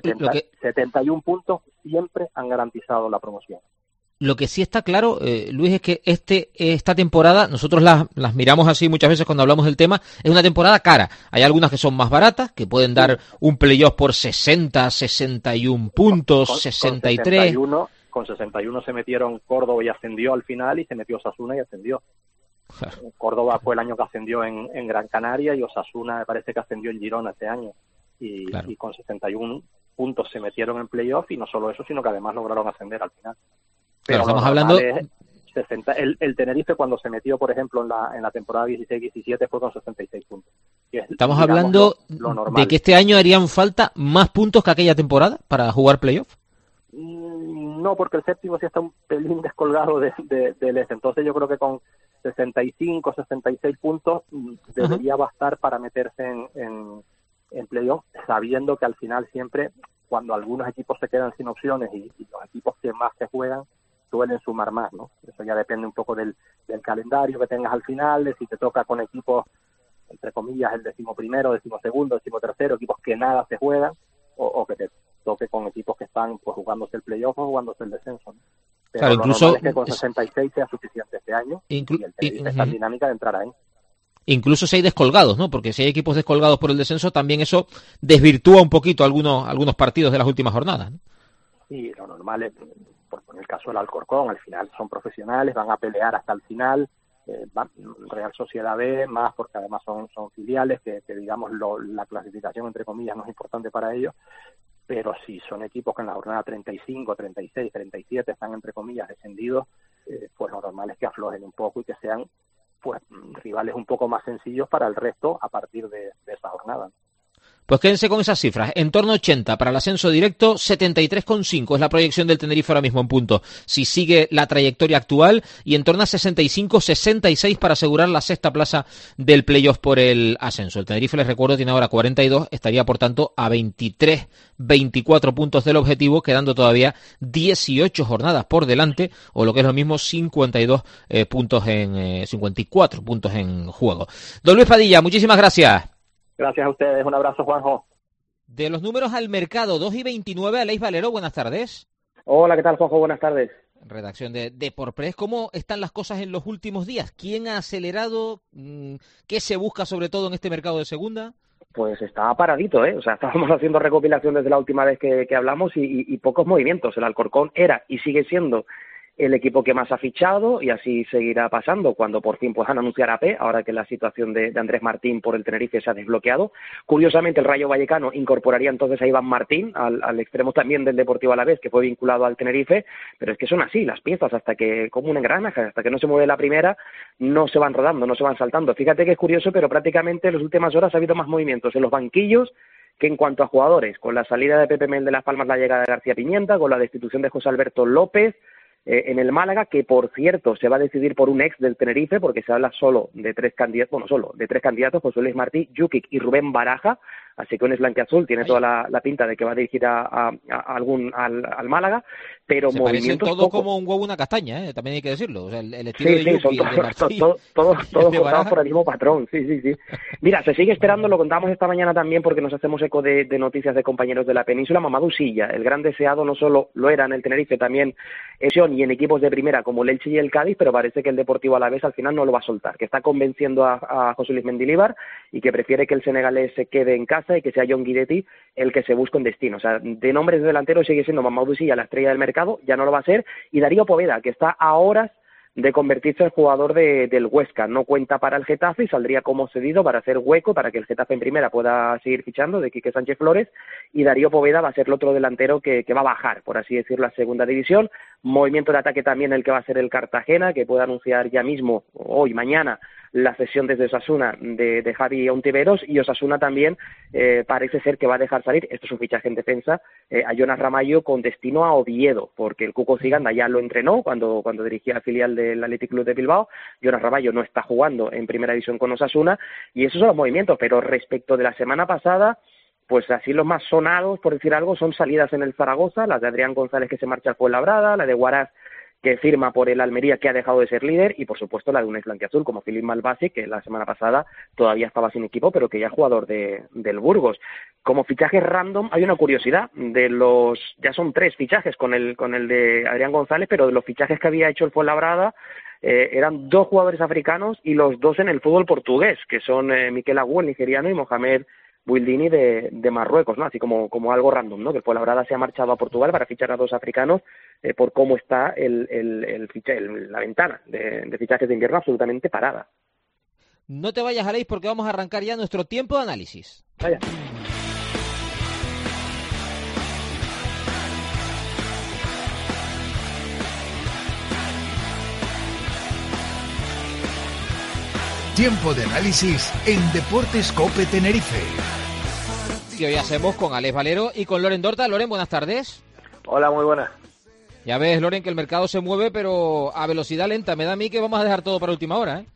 71 puntos siempre han garantizado la promoción. Lo que sí está claro, Luis, es que esta temporada, nosotros las miramos así muchas veces cuando hablamos del tema, es una temporada cara. Hay algunas que son más baratas, que pueden dar un playoff por 60, 61 puntos, 63. Con 61 se metieron Córdoba y ascendió al final, y se metió Osasuna y ascendió. Claro. Córdoba fue el año que ascendió en Gran Canaria y Osasuna me parece que ascendió en Girona este año. Y con 61 puntos se metieron en playoff, y no solo eso, sino que además lograron ascender al final. Pero estamos hablando... 60, el Tenerife cuando se metió, por ejemplo, en la temporada 16-17 fue con 66 puntos. Estamos hablando de que este año harían falta más puntos que aquella temporada para jugar playoff. No, porque el séptimo sí está un pelín descolgado del este. Entonces yo creo que con 65, 66 puntos debería bastar para meterse en playoff, sabiendo que al final siempre, cuando algunos equipos se quedan sin opciones y los equipos que más se juegan suelen sumar más, ¿no? Eso ya depende un poco del calendario que tengas al final, de si te toca con equipos, entre comillas, el 11º, 12º, 13º, equipos que nada se juegan, o que te toque con equipos que están pues jugándose el playoff o jugándose el descenso, ¿no? Pero claro, incluso normal es que con 66 sea suficiente este año, y el Tenerife está en dinámica de entrar ahí. Incluso si hay descolgados, ¿no? Porque si hay equipos descolgados por el descenso, también eso desvirtúa un poquito algunos partidos de las últimas jornadas, ¿no? Sí, lo normal es, por poner el caso del Alcorcón, al final son profesionales, van a pelear hasta el final, Real Sociedad B, más porque además son filiales, que digamos la clasificación, entre comillas, no es importante para ellos, pero si son equipos que en la jornada 35, 36, 37 están, entre comillas, descendidos, pues lo normal es que aflojen un poco y que sean pues rivales un poco más sencillos para el resto a partir de esa jornada. Pues quédense con esas cifras. En torno a 80 para el ascenso directo, 73,5 es la proyección del Tenerife ahora mismo en punto, si sigue la trayectoria actual, y en torno a 65, 66 para asegurar la sexta plaza del playoff por el ascenso. El Tenerife, les recuerdo, tiene ahora 42, estaría por tanto a 23, 24 puntos del objetivo, quedando todavía 18 jornadas por delante, o lo que es lo mismo, 54 puntos en juego. Don Luis Padilla, muchísimas gracias. Gracias a ustedes, un abrazo, Juanjo. De los números al mercado, 2:29, Aleix Valero, buenas tardes. Hola, ¿qué tal, Juanjo? Buenas tardes. Redacción de Deporpress, ¿cómo están las cosas en los últimos días? ¿Quién ha acelerado? ¿Qué se busca sobre todo en este mercado de segunda? Pues estaba paradito, ¿eh? O sea, estábamos haciendo recopilación desde la última vez que hablamos y pocos movimientos. El Alcorcón era y sigue siendo el equipo que más ha fichado, y así seguirá pasando cuando por fin puedan anunciar a P, ahora que la situación de Andrés Martín por el Tenerife se ha desbloqueado. Curiosamente, el Rayo Vallecano incorporaría entonces a Iván Martín, al extremo también del Deportivo Alavés, que fue vinculado al Tenerife, pero es que son así las piezas, hasta que, como un engranaje, hasta que no se mueve la primera, no se van rodando, no se van saltando. Fíjate que es curioso, pero prácticamente en las últimas horas ha habido más movimientos en los banquillos que en cuanto a jugadores, con la salida de Pepe Mel de Las Palmas, la llegada de García Pimienta, con la destitución de José Alberto López, en el Málaga, que por cierto se va a decidir por un ex del Tenerife, porque se habla solo de tres candidatos, José Luis Martí, Jukic y Rubén Baraja, así que un es blanquiazul, tiene toda la pinta de que va a dirigir al Málaga, pero se movimientos parecen todos pocos. como un huevo una castaña, también hay que decirlo, o sea, el estilo de Sí, Jukic, son el de Martí, todos de cortados Baraja. por el mismo patrón, sí. Mira, se sigue esperando, lo contamos esta mañana también porque nos hacemos eco de noticias de compañeros de la península. Mamadou Silla, el gran deseado, no solo lo era en el Tenerife, también y en equipos de primera como el Elche y el Cádiz, pero parece que el Deportivo Alavés al final no lo va a soltar, que está convenciendo a José Luis Mendilibar y que prefiere que el senegalés se quede en casa y que sea John Guidetti el que se busque un destino. O sea, de nombres de delantero sigue siendo Mamadou Silla la estrella del mercado, ya no lo va a ser, y Darío Poveda, que está a horas de convertirse en jugador del Huesca. No cuenta para el Getafe y saldría como cedido para hacer hueco, para que el Getafe en primera pueda seguir fichando, de Quique Sánchez Flores, y Darío Poveda va a ser el otro delantero que va a bajar, por así decirlo, a segunda división. Movimiento de ataque también el que va a ser el Cartagena, que puede anunciar ya mismo, hoy, mañana, la cesión desde Osasuna de Javi Ontiveros, y Osasuna también parece ser que va a dejar salir, esto es un fichaje en defensa, a Jonas Ramallo con destino a Oviedo, porque el Cuco Ciganda ya lo entrenó cuando dirigía la filial del Athletic Club de Bilbao. Jonas Ramallo no está jugando en primera división con Osasuna, y esos son los movimientos. Pero respecto de la semana pasada, pues así los más sonados, por decir algo, son salidas en el Zaragoza, las de Adrián González, que se marcha al Fuenlabrada, la de Huaraz, que firma por el Almería, que ha dejado de ser líder, y por supuesto la de un ex blanquiazul como Philippe Malbasi, que la semana pasada todavía estaba sin equipo, pero que ya es jugador del Burgos. Como fichajes random hay una curiosidad, ya son 3 fichajes con el de Adrián González, pero de los fichajes que había hecho el Fuenlabrada, eran 2 jugadores africanos y los 2 en el fútbol portugués, que son Mikel Agu, el nigeriano, y Mohamed Bouildini de Marruecos, ¿no? Así como algo random, ¿no? Que el Fuenlabrada se ha marchado a Portugal para fichar a 2 africanos, por cómo está la ventana de fichajes de invierno absolutamente parada. No te vayas, Aleix, porque vamos a arrancar ya nuestro tiempo de análisis. Vaya. Tiempo de análisis en Deportes COPE Tenerife. Que hoy hacemos con Alex Valero y con Loren Dorta. Loren, buenas tardes. Hola, muy buenas. Ya ves, Loren, que el mercado se mueve, pero a velocidad lenta. Me da a mí que vamos a dejar todo para última hora, ¿eh?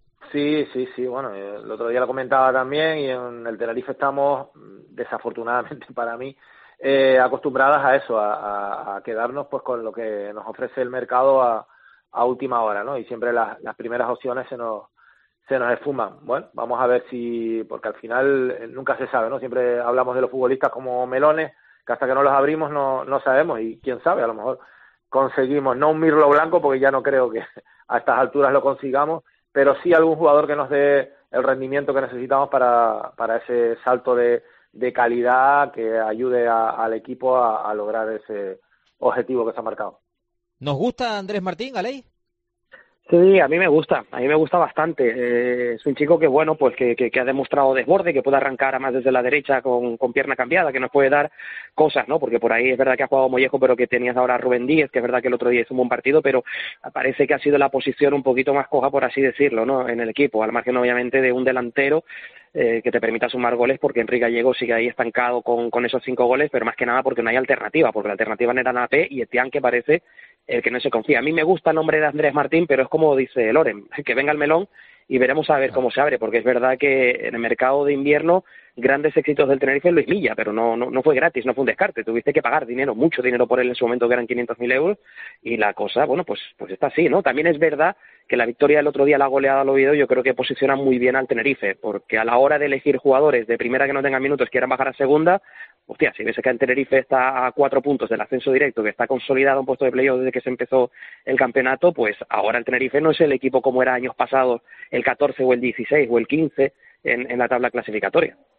Sí, bueno, el otro día lo comentaba también, y en el Tenerife estamos, desafortunadamente para mí, acostumbradas a eso, a quedarnos pues con lo que nos ofrece el mercado a última hora, ¿no? Y siempre las primeras opciones se nos esfuman. Bueno, vamos a ver porque al final nunca se sabe, ¿no? Siempre hablamos de los futbolistas como melones, que hasta que no los abrimos no sabemos, y quién sabe, a lo mejor conseguimos, no un mirlo blanco, porque ya no creo que a estas alturas lo consigamos, pero sí algún jugador que nos dé el rendimiento que necesitamos para ese salto de calidad que ayude al equipo a lograr ese objetivo que se ha marcado. ¿Nos gusta Andrés Martín, Aleix? Sí, a mí me gusta bastante. Es un chico que, bueno, pues que ha demostrado desborde, que puede arrancar además desde la derecha con pierna cambiada, que nos puede dar cosas, ¿no? Porque por ahí es verdad que ha jugado Mollejo, pero que tenías ahora a Rubén Díez, que es verdad que el otro día hizo un buen partido, pero parece que ha sido la posición un poquito más coja, por así decirlo, ¿no? En el equipo, al margen obviamente de un delantero que te permita sumar goles, porque Enrique Gallego sigue ahí estancado con esos 5 goles, pero más que nada porque no hay alternativa, porque la alternativa era Nape y Etián, que parece el que no se confía. A mí me gusta el nombre de Andrés Martín, pero es como dice Loren, que venga el melón y veremos a ver cómo se abre, porque es verdad que en el mercado de invierno grandes éxitos del Tenerife Luis Milla, pero no fue gratis, no fue un descarte, tuviste que pagar dinero, mucho dinero por él en su momento, que eran 500.000 euros, y la cosa, bueno, pues está así, ¿no? También es verdad que la victoria del otro día, la goleada al Oviedo, yo creo que posiciona muy bien al Tenerife, porque a la hora de elegir jugadores de primera que no tengan minutos, quieran bajar a segunda, hostia, si ves que el Tenerife está a 4 puntos del ascenso directo, que está consolidado en puesto de playoff desde que se empezó el campeonato, pues ahora el Tenerife no es el equipo como era años pasados, el 14 o el 16 o el 15 en la tabla clasificatoria.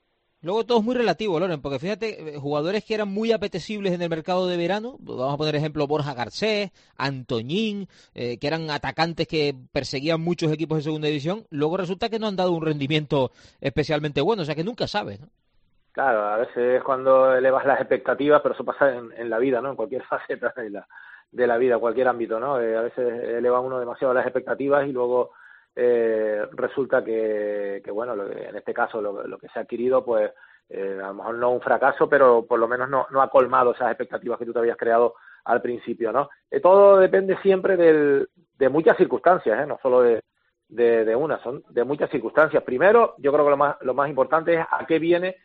Luego todo es muy relativo, Loren, porque fíjate, jugadores que eran muy apetecibles en el mercado de verano, vamos a poner ejemplo Borja Garcés, Antoñín, que eran atacantes que perseguían muchos equipos de segunda división, luego resulta que no han dado un rendimiento especialmente bueno, o sea que nunca sabes, ¿no? Claro, a veces cuando elevas las expectativas, pero eso pasa en la vida, ¿no? En cualquier faceta de la vida, cualquier ámbito, ¿no? A veces eleva uno demasiado las expectativas y luego resulta que bueno, en este caso lo que se ha adquirido, pues a lo mejor no un fracaso, pero por lo menos no ha colmado esas expectativas que tú te habías creado al principio, ¿no? Todo depende siempre de muchas circunstancias, no solo de una, son de muchas circunstancias. Primero, yo creo que lo más importante es a qué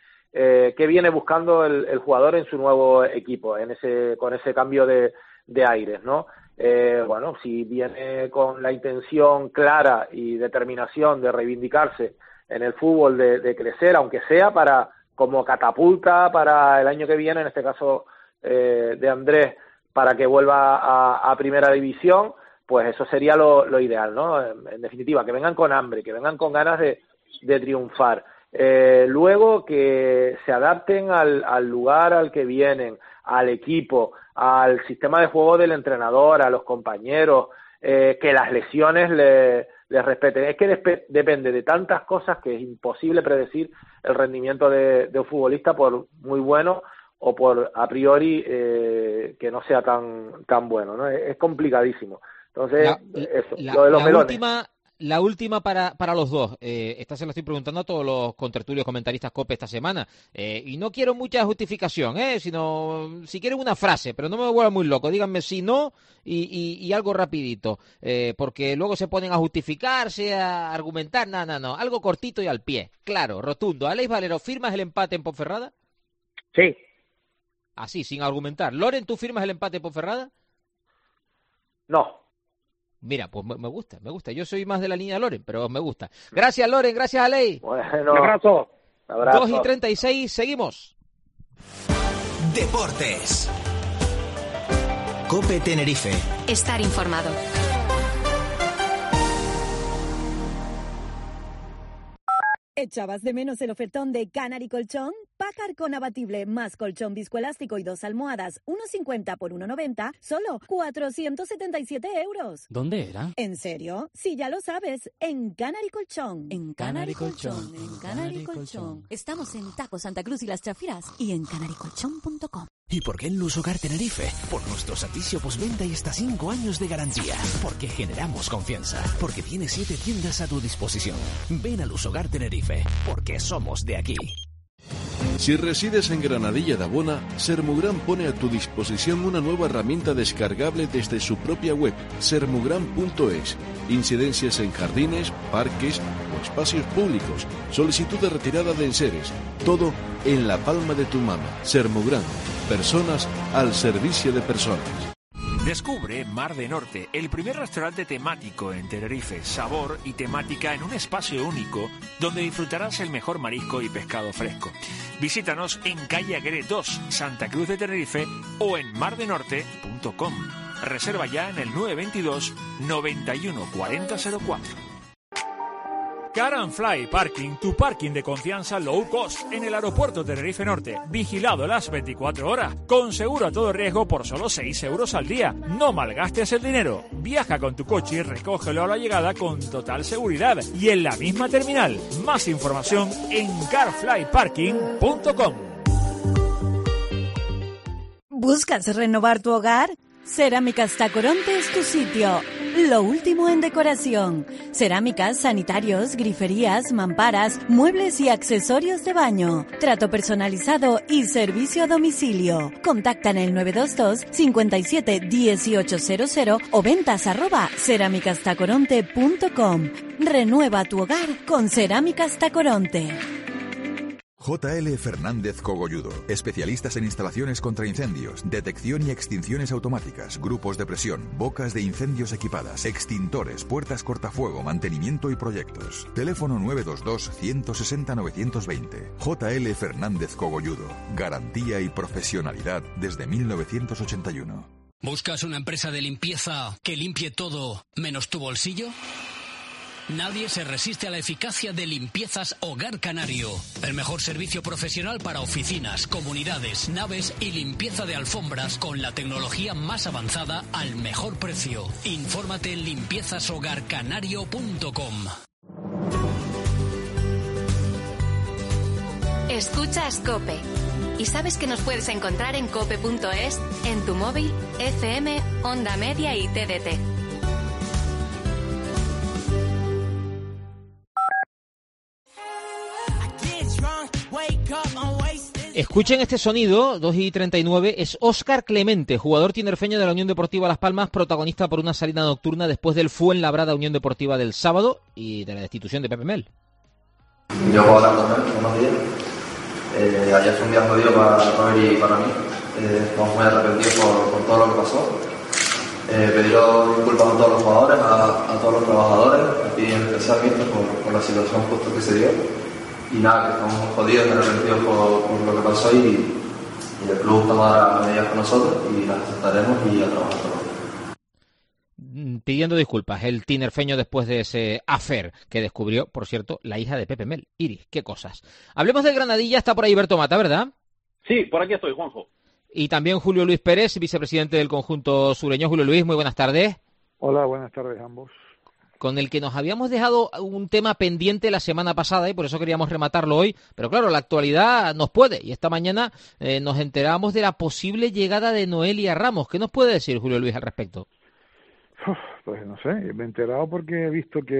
viene buscando el jugador en su nuevo equipo, con ese cambio de aires, ¿no? Bueno, si viene con la intención clara y determinación de reivindicarse en el fútbol, de crecer, aunque sea como catapulta para el año que viene, en este caso de Andrés, para que vuelva a primera división, pues eso sería lo ideal, ¿no? En definitiva, que vengan con hambre, que vengan con ganas de triunfar. Luego que se adapten al lugar al que vienen, al equipo, al sistema de juego del entrenador, a los compañeros, que las lesiones les respeten. Es que depende de tantas cosas que es imposible predecir el rendimiento de un futbolista, por muy bueno o por a priori que no sea tan bueno, ¿no? Es complicadísimo. Entonces, lo de los melones. La última para los dos. Esta se la estoy preguntando a todos los contertulios comentaristas COPE esta semana. Y no quiero mucha justificación, sino si quieren una frase, pero no me vuelva muy loco. Díganme si no y algo rapidito. Porque luego se ponen a justificarse, a argumentar. No. Algo cortito y al pie. Claro, rotundo. Alex Valero, ¿firmas el empate en Ponferrada? Sí. Así, sin argumentar. Loren, ¿tú firmas el empate en Ponferrada? No. Mira, pues me gusta. Yo soy más de la línea Loren, pero me gusta. Gracias, Loren, gracias, Alei. Bueno, un abrazo. 2:36, seguimos. Deportes. COPE Tenerife. Estar informado. ¿Echabas de menos el ofertón de Canary Colchón? Pacar con abatible más colchón viscoelástico y 2 almohadas, 1,50 por 1,90, solo 477 euros. ¿Dónde era? ¿En serio? Si ya lo sabes, en Canary Colchón. En Canary Colchón. En Canary Colchón. Estamos en Taco Santa Cruz y Las Chafiras y en canarycolchón.com. ¿Y por qué en Lusogar Tenerife? Por nuestro servicio postventa y hasta 5 años de garantía. Porque generamos confianza. Porque tiene 7 tiendas a tu disposición. Ven a Lusogar Tenerife, porque somos de aquí. Si resides en Granadilla de Abona, Sermugran pone a tu disposición una nueva herramienta descargable desde su propia web, sermugran.es. Incidencias en jardines, parques o espacios públicos, solicitud de retirada de enseres, todo en la palma de tu mano. Sermugran, personas al servicio de personas. Descubre Mar de Norte, el primer restaurante temático en Tenerife, sabor y temática en un espacio único donde disfrutarás el mejor marisco y pescado fresco. Visítanos en calle Aguirre 2, Santa Cruz de Tenerife o en mardenorte.com. Reserva ya en el 922 91 40 04. Car and Fly Parking, tu parking de confianza low cost en el aeropuerto Tenerife Norte. Vigilado las 24 horas, con seguro a todo riesgo por solo 6 euros al día. No malgastes el dinero. Viaja con tu coche y recógelo a la llegada con total seguridad y en la misma terminal. Más información en carflyparking.com. ¿Buscas renovar tu hogar? Cerámicas Tacoronte es tu sitio. Lo último en decoración. Cerámicas, sanitarios, griferías, mamparas, muebles y accesorios de baño. Trato personalizado y servicio a domicilio. Contacta en el 922 57 1800 o ventas@cerámicastacoronte.com. Renueva tu hogar con Cerámicas Tacoronte. JL Fernández Cogolludo, especialistas en instalaciones contra incendios, detección y extinciones automáticas, grupos de presión, bocas de incendios equipadas, extintores, puertas cortafuego, mantenimiento y proyectos. Teléfono 922 160 920. JL Fernández Cogolludo, garantía y profesionalidad desde 1981. ¿Buscas una empresa de limpieza que limpie todo menos tu bolsillo? Nadie se resiste a la eficacia de Limpiezas Hogar Canario. El mejor servicio profesional para oficinas, comunidades, naves y limpieza de alfombras con la tecnología más avanzada al mejor precio. Infórmate en limpiezashogarcanario.com. Escuchas COPE. Y sabes que nos puedes encontrar en cope.es, en tu móvil, FM, Onda Media y TDT. Escuchen este sonido, 2:39, es Óscar Clemente, jugador tinerfeño de la Unión Deportiva Las Palmas, protagonista por una salida nocturna después del Fuenlabrada Unión Deportiva del sábado y de la destitución de Pepe Mel. Yo puedo hablar con él, buenos días. Ayer fue un día jodido para él y para mí. Estamos muy arrepentidos por todo lo que pasó. Pediros disculpas a todos los jugadores, a todos los trabajadores, a ti en especial, Víctor, por la situación justo que se dio. Y nada, que estamos muy jodidos y arrepentidos por lo que pasó y el club tomará medidas con nosotros y las aceptaremos y a trabajar todos. Pidiendo disculpas, el tinerfeño después de ese affair que descubrió, por cierto, la hija de Pepe Mel. Iris, qué cosas. Hablemos del Granadilla, está por ahí Berto Mata, ¿verdad? Sí, por aquí estoy, Juanjo. Y también Julio Luis Pérez, vicepresidente del conjunto sureño. Julio Luis, muy buenas tardes. Hola, buenas tardes a ambos. Con el que nos habíamos dejado un tema pendiente la semana pasada y por eso queríamos rematarlo hoy, pero claro, la actualidad nos puede y esta mañana nos enteramos de la posible llegada de Noelia Ramos. ¿Qué nos puede decir Julio Luis al respecto? Pues no sé, me he enterado porque he visto que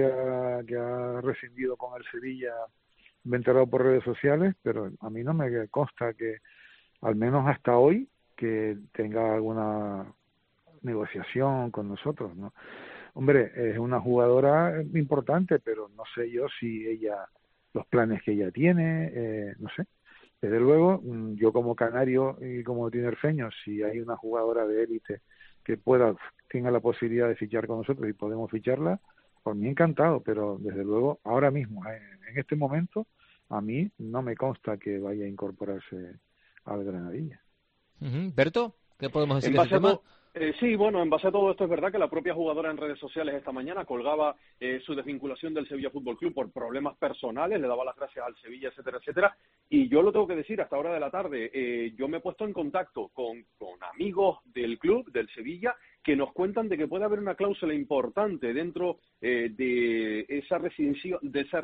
ha rescindido con el Sevilla, me he enterado por redes sociales, pero a mí no me consta que, al menos hasta hoy, que tenga alguna negociación con nosotros, ¿no? Hombre, es una jugadora importante, pero no sé yo si ella, los planes que ella tiene, no sé. Desde luego, yo como canario y como tinerfeño, si hay una jugadora de élite que tenga la posibilidad de fichar con nosotros y podemos ficharla, por mí encantado, pero desde luego, ahora mismo, en este momento, a mí no me consta que vaya a incorporarse al Granadilla. Berto, ¿qué podemos decir de ese tema? Sí, bueno, en base a todo esto es verdad que la propia jugadora en redes sociales esta mañana colgaba su desvinculación del Sevilla Fútbol Club por problemas personales, le daba las gracias al Sevilla, etcétera, etcétera, y yo lo tengo que decir, hasta hora de la tarde, yo me he puesto en contacto con amigos del club, del Sevilla, que nos cuentan de que puede haber una cláusula importante dentro de esa rescisión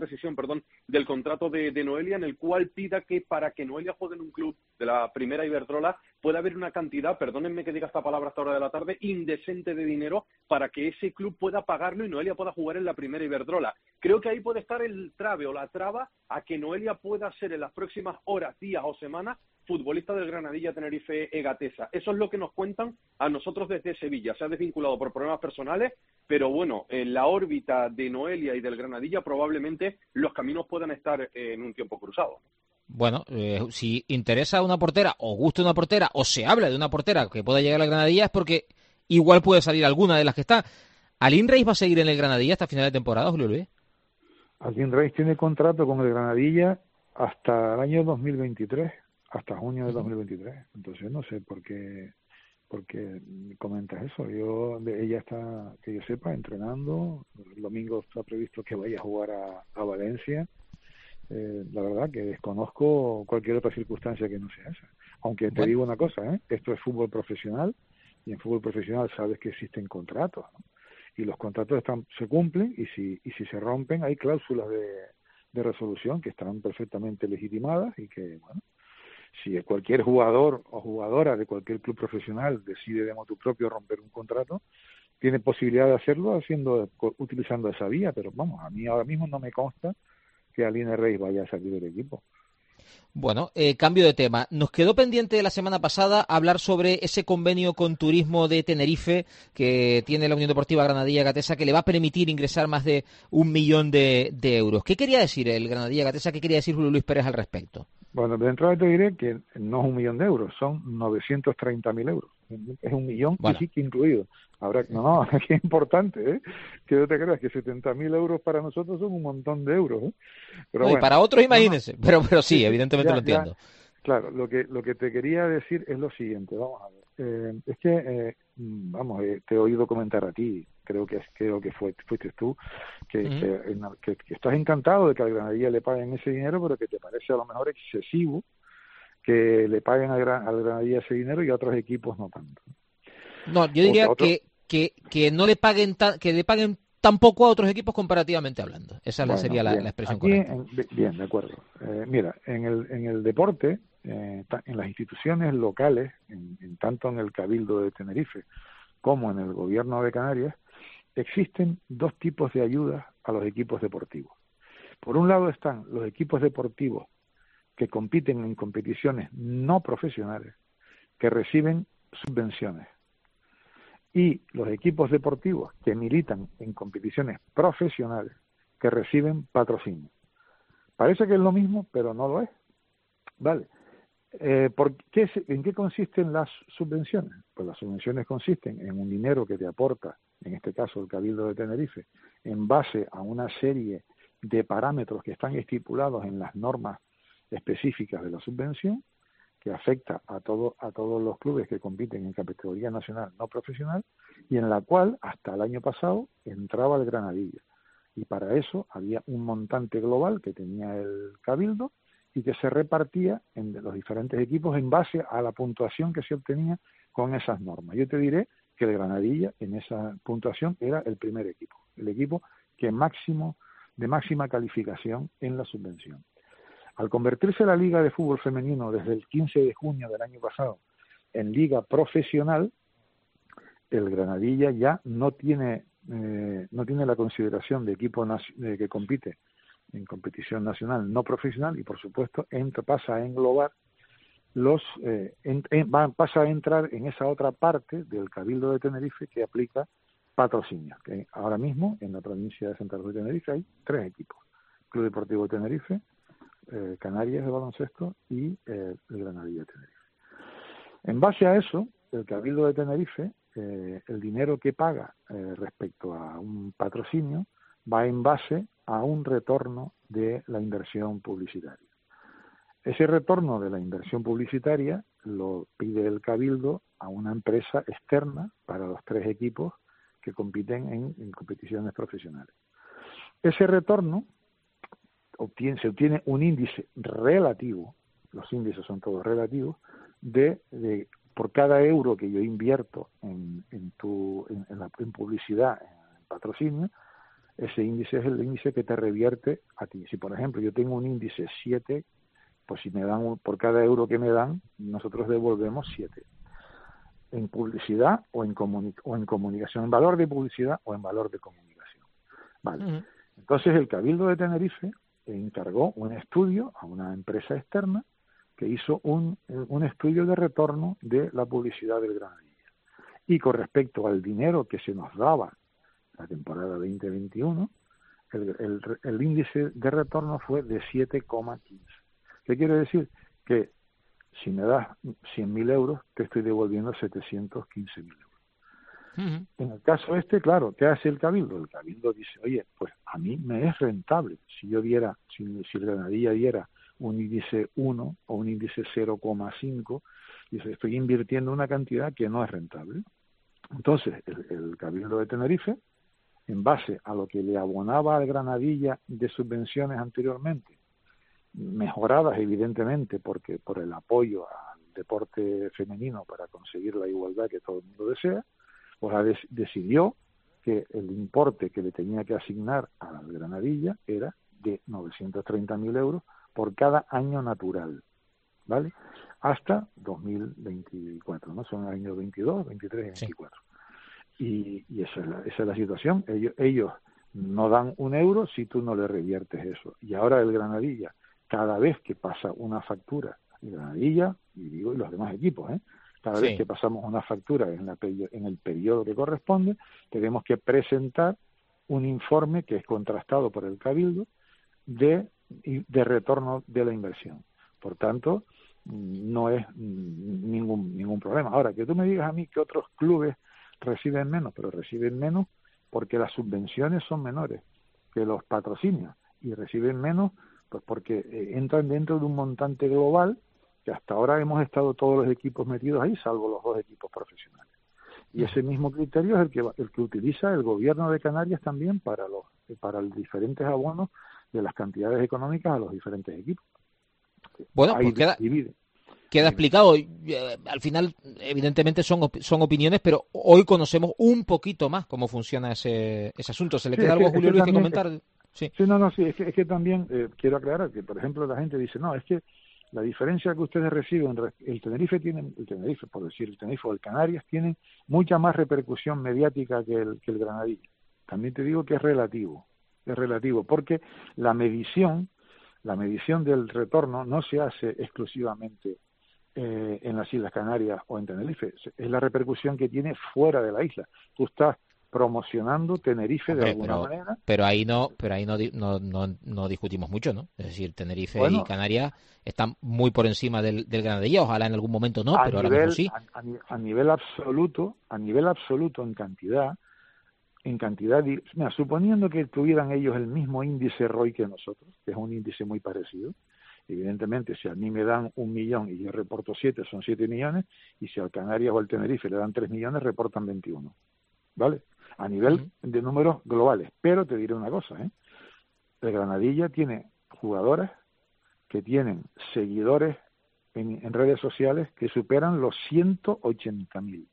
del contrato de Noelia, en el cual pida que para que Noelia juegue en un club de la primera Iberdrola puede haber una cantidad, perdónenme que diga esta palabra hasta hora de la tarde, indecente de dinero para que ese club pueda pagarlo y Noelia pueda jugar en la primera Iberdrola. Creo que ahí puede estar el trave o la traba a que Noelia pueda ser en las próximas horas, días o semanas futbolista del Granadilla Tenerife Egatesa. Eso es lo que nos cuentan a nosotros desde Sevilla. Se ha desvinculado por problemas personales, pero bueno, en la órbita de Noelia y del Granadilla probablemente los caminos puedan estar en un tiempo cruzado. Bueno, si interesa una portera o gusta una portera o se habla de una portera que pueda llegar a la Granadilla es porque igual puede salir alguna de las que está. ¿Alin Reis va a seguir en el Granadilla hasta final de temporada, Julio Luis? Alin Reis tiene contrato con el Granadilla hasta el año 2023. Hasta junio de 2023. Entonces no sé por qué comentas eso. Ella está, que yo sepa, entrenando. El domingo está previsto que vaya a jugar a Valencia. La verdad que desconozco cualquier otra circunstancia que no sea esa. Aunque te digo una cosa, esto es fútbol profesional y en fútbol profesional sabes que existen contratos, ¿no? Y los contratos se cumplen y si se rompen hay cláusulas de resolución que están perfectamente legitimadas y que, bueno, si cualquier jugador o jugadora de cualquier club profesional decide de motu propio romper un contrato, tiene posibilidad de hacerlo utilizando esa vía, pero vamos, a mí ahora mismo no me consta que Alin Reis vaya a salir del equipo. Bueno, cambio de tema. Nos quedó pendiente la semana pasada hablar sobre ese convenio con Turismo de Tenerife que tiene la Unión Deportiva Granadilla Egatesa que le va a permitir ingresar más de 1 millón de euros. ¿Qué quería decir el Granadilla Egatesa? ¿Qué quería decir Julio Luis Pérez al respecto? Bueno, de entrada te diré que no es 1 millón de euros, son 930.000 euros. Es 1 millón y sí que incluido. No, es importante, que no te creas que 70.000 euros para nosotros son un montón de euros, Pero no, bueno, y para otros imagínense, pero sí, evidentemente lo entiendo. Claro, lo que te quería decir es lo siguiente, vamos a ver. Es que, te he oído comentar a ti, creo que fuiste tú, que estás encantado de que al Granadilla le paguen ese dinero, pero que te parece a lo mejor excesivo que le paguen al Granadilla ese dinero y a otros equipos no tanto. No, yo diría que no le paguen que le paguen tampoco a otros equipos comparativamente hablando. Esa sería la expresión correcta. Bien, de acuerdo. Mira, en el deporte, en las instituciones locales, tanto en el Cabildo de Tenerife como en el Gobierno de Canarias, existen dos tipos de ayudas a los equipos deportivos. Por un lado están los equipos deportivos que compiten en competiciones no profesionales, que reciben subvenciones, y los equipos deportivos que militan en competiciones profesionales, que reciben patrocinio. Parece que es lo mismo, pero no lo es. Vale. ¿En qué consisten las subvenciones? Pues las subvenciones consisten en un dinero que te aporta, en este caso el Cabildo de Tenerife, en base a una serie de parámetros que están estipulados en las normas específicas de la subvención, que afecta a todos los clubes que compiten en categoría nacional no profesional, y en la cual hasta el año pasado entraba el Granadilla. Y para eso había un montante global que tenía el Cabildo y que se repartía en los diferentes equipos en base a la puntuación que se obtenía con esas normas. Yo te diré que el Granadilla en esa puntuación era el primer equipo, el equipo de máxima calificación en la subvención. Al convertirse la Liga de Fútbol Femenino desde el 15 de junio del año pasado en liga profesional, el Granadilla ya no tiene la consideración de equipo que compite en competición nacional no profesional, y por supuesto pasa a englobar pasa a entrar en esa otra parte del Cabildo de Tenerife que aplica patrocinio. Que ahora mismo en la provincia de Santa Cruz de Tenerife hay 3 equipos: Club Deportivo de Tenerife, Canarias de baloncesto y el Granadilla de Tenerife. En base a eso, el Cabildo de Tenerife, el dinero que paga respecto a un patrocinio va en base a un retorno de la inversión publicitaria. Ese retorno de la inversión publicitaria lo pide el Cabildo a una empresa externa para los 3 equipos que compiten en competiciones profesionales. Ese retorno se obtiene un índice relativo, los índices son todos relativos, por cada euro que yo invierto en publicidad, en patrocinio, ese índice es el índice que te revierte a ti. Si, por ejemplo, yo tengo un índice 7, pues si me dan por cada euro que me dan, nosotros devolvemos 7. En publicidad o en comunicación, en valor de publicidad o en valor de comunicación. Vale. Uh-huh. Entonces el Cabildo de Tenerife encargó un estudio a una empresa externa que hizo un estudio de retorno de la publicidad del Granadilla. Y con respecto al dinero que se nos daba la temporada 2021, el índice de retorno fue de 7,15. ¿Qué quiere decir? Que si me das 100.000 euros, te estoy devolviendo 715.000 euros. Uh-huh. En el caso claro, ¿qué hace el Cabildo? El Cabildo dice, oye, pues a mí me es rentable. Si el Granadilla diera un índice 1 o un índice 0,5, dice, estoy invirtiendo una cantidad que no es rentable. Entonces, el Cabildo de Tenerife, en base a lo que le abonaba al Granadilla de subvenciones anteriormente, mejoradas evidentemente por el apoyo al deporte femenino para conseguir la igualdad que todo el mundo desea, pues decidió que el importe que le tenía que asignar al Granadilla era de 930.000 euros por cada año natural, ¿vale? Hasta 2024, ¿no? Son años 22, 23 y 24. Sí. Y esa es la situación. Ellos no dan un euro si tú no le reviertes eso. Y ahora el Granadilla, cada vez que pasa una factura, el Granadilla, y los demás equipos, cada vez que pasamos una factura en el periodo que corresponde, tenemos que presentar un informe que es contrastado por el Cabildo de retorno de la inversión. Por tanto, no es ningún problema. Ahora, que tú me digas a mí que otros clubes reciben menos, pero reciben menos porque las subvenciones son menores que los patrocinios, y reciben menos pues porque entran dentro de un montante global que hasta ahora hemos estado todos los equipos metidos ahí, salvo los 2 equipos profesionales. Y ese mismo criterio es el que utiliza el gobierno de Canarias también para los diferentes abonos de las cantidades económicas a los diferentes equipos. Bueno, pues queda explicado. Al final, evidentemente, son opiniones, pero hoy conocemos un poquito más cómo funciona ese asunto. ¿Se le queda algo a Julio Luis que comentar? Sí, es que también quiero aclarar que, por ejemplo, la gente dice, no, es que la diferencia que ustedes reciben, el Tenerife o el Canarias tienen mucha más repercusión mediática que el Granadilla. También te digo que es relativo, porque la medición del retorno no se hace exclusivamente en las Islas Canarias o en Tenerife, es la repercusión que tiene fuera de la isla. Tú estás promocionando Tenerife de alguna manera. Pero ahí no discutimos mucho, ¿no? Es decir, Tenerife y Canarias están muy por encima del Granadilla, ojalá en algún momento no, pero ahora mismo sí. A nivel absoluto en cantidad, mira, suponiendo que tuvieran ellos el mismo índice ROI que nosotros, que es un índice muy parecido, evidentemente si a mí me dan 1 millón y yo reporto 7, son 7 millones, y si al Canarias o al Tenerife le dan 3 millones, reportan 21, ¿vale? A nivel de números globales. Pero te diré una cosa, el Granadilla tiene jugadoras que tienen seguidores en redes sociales que superan los 180.000.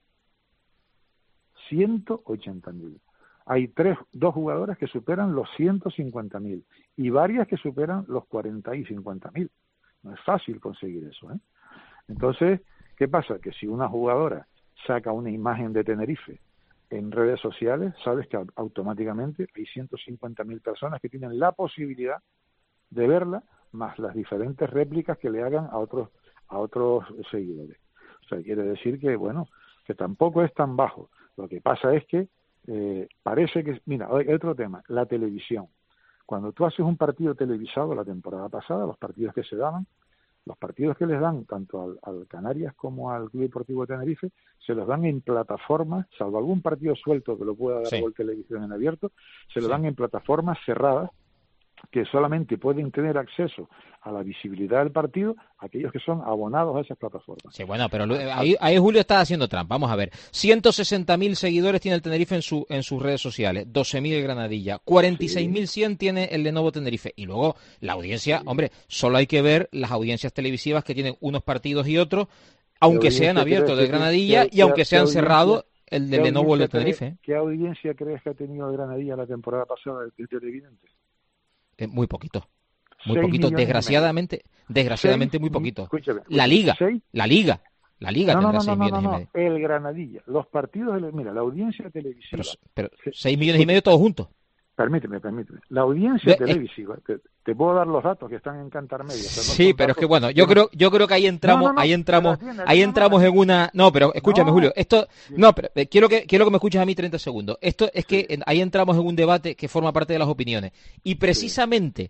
180.000. Hay 2 jugadoras que superan los 150.000 y varias que superan los 40 y 50.000. No es fácil conseguir eso, Entonces, ¿qué pasa? Que si una jugadora saca una imagen de Tenerife en redes sociales, sabes que automáticamente hay 150.000 personas que tienen la posibilidad de verla, más las diferentes réplicas que le hagan a otros seguidores. O sea, quiere decir que, bueno, que tampoco es tan bajo. Lo que pasa es que parece que... Mira, otro tema, la televisión. Cuando tú haces un partido televisado la temporada pasada, los partidos que se daban, los partidos que les dan tanto al Canarias como al Club Deportivo de Tenerife, se los dan en plataformas, salvo algún partido suelto que lo pueda dar Gol Televisión en abierto, se lo dan en plataformas cerradas que solamente pueden tener acceso a la visibilidad del partido aquellos que son abonados a esas plataformas. Sí, bueno, pero ahí Julio está haciendo trampa. Vamos a ver, 160.000 seguidores tiene el Tenerife en sus redes sociales, 12.000 el Granadilla, 46.100 tiene el Lenovo Tenerife, y luego la audiencia, hombre, solo hay que ver las audiencias televisivas que tienen unos partidos y otros, aunque sean abiertos del Granadilla y aunque sean cerrados el de Lenovo o el de Tenerife. ¿Qué audiencia crees que ha tenido el Granadilla la temporada pasada de televidentes? Muy poquito, desgraciadamente muy poquito. Escúchame, la Liga tendrá 6 millones y medio. El Granadilla, los partidos, mira, la audiencia televisiva. Pero 6 millones y medio todos juntos. Permíteme. La audiencia televisiva, te puedo dar los datos que están en Cantar Media. Sí, pero es que bueno, yo creo que ahí entramos en una. No, pero escúchame, Julio. Esto, no, pero quiero que me escuches a mí 30 segundos. Esto es que ahí entramos en un debate que forma parte de las opiniones y precisamente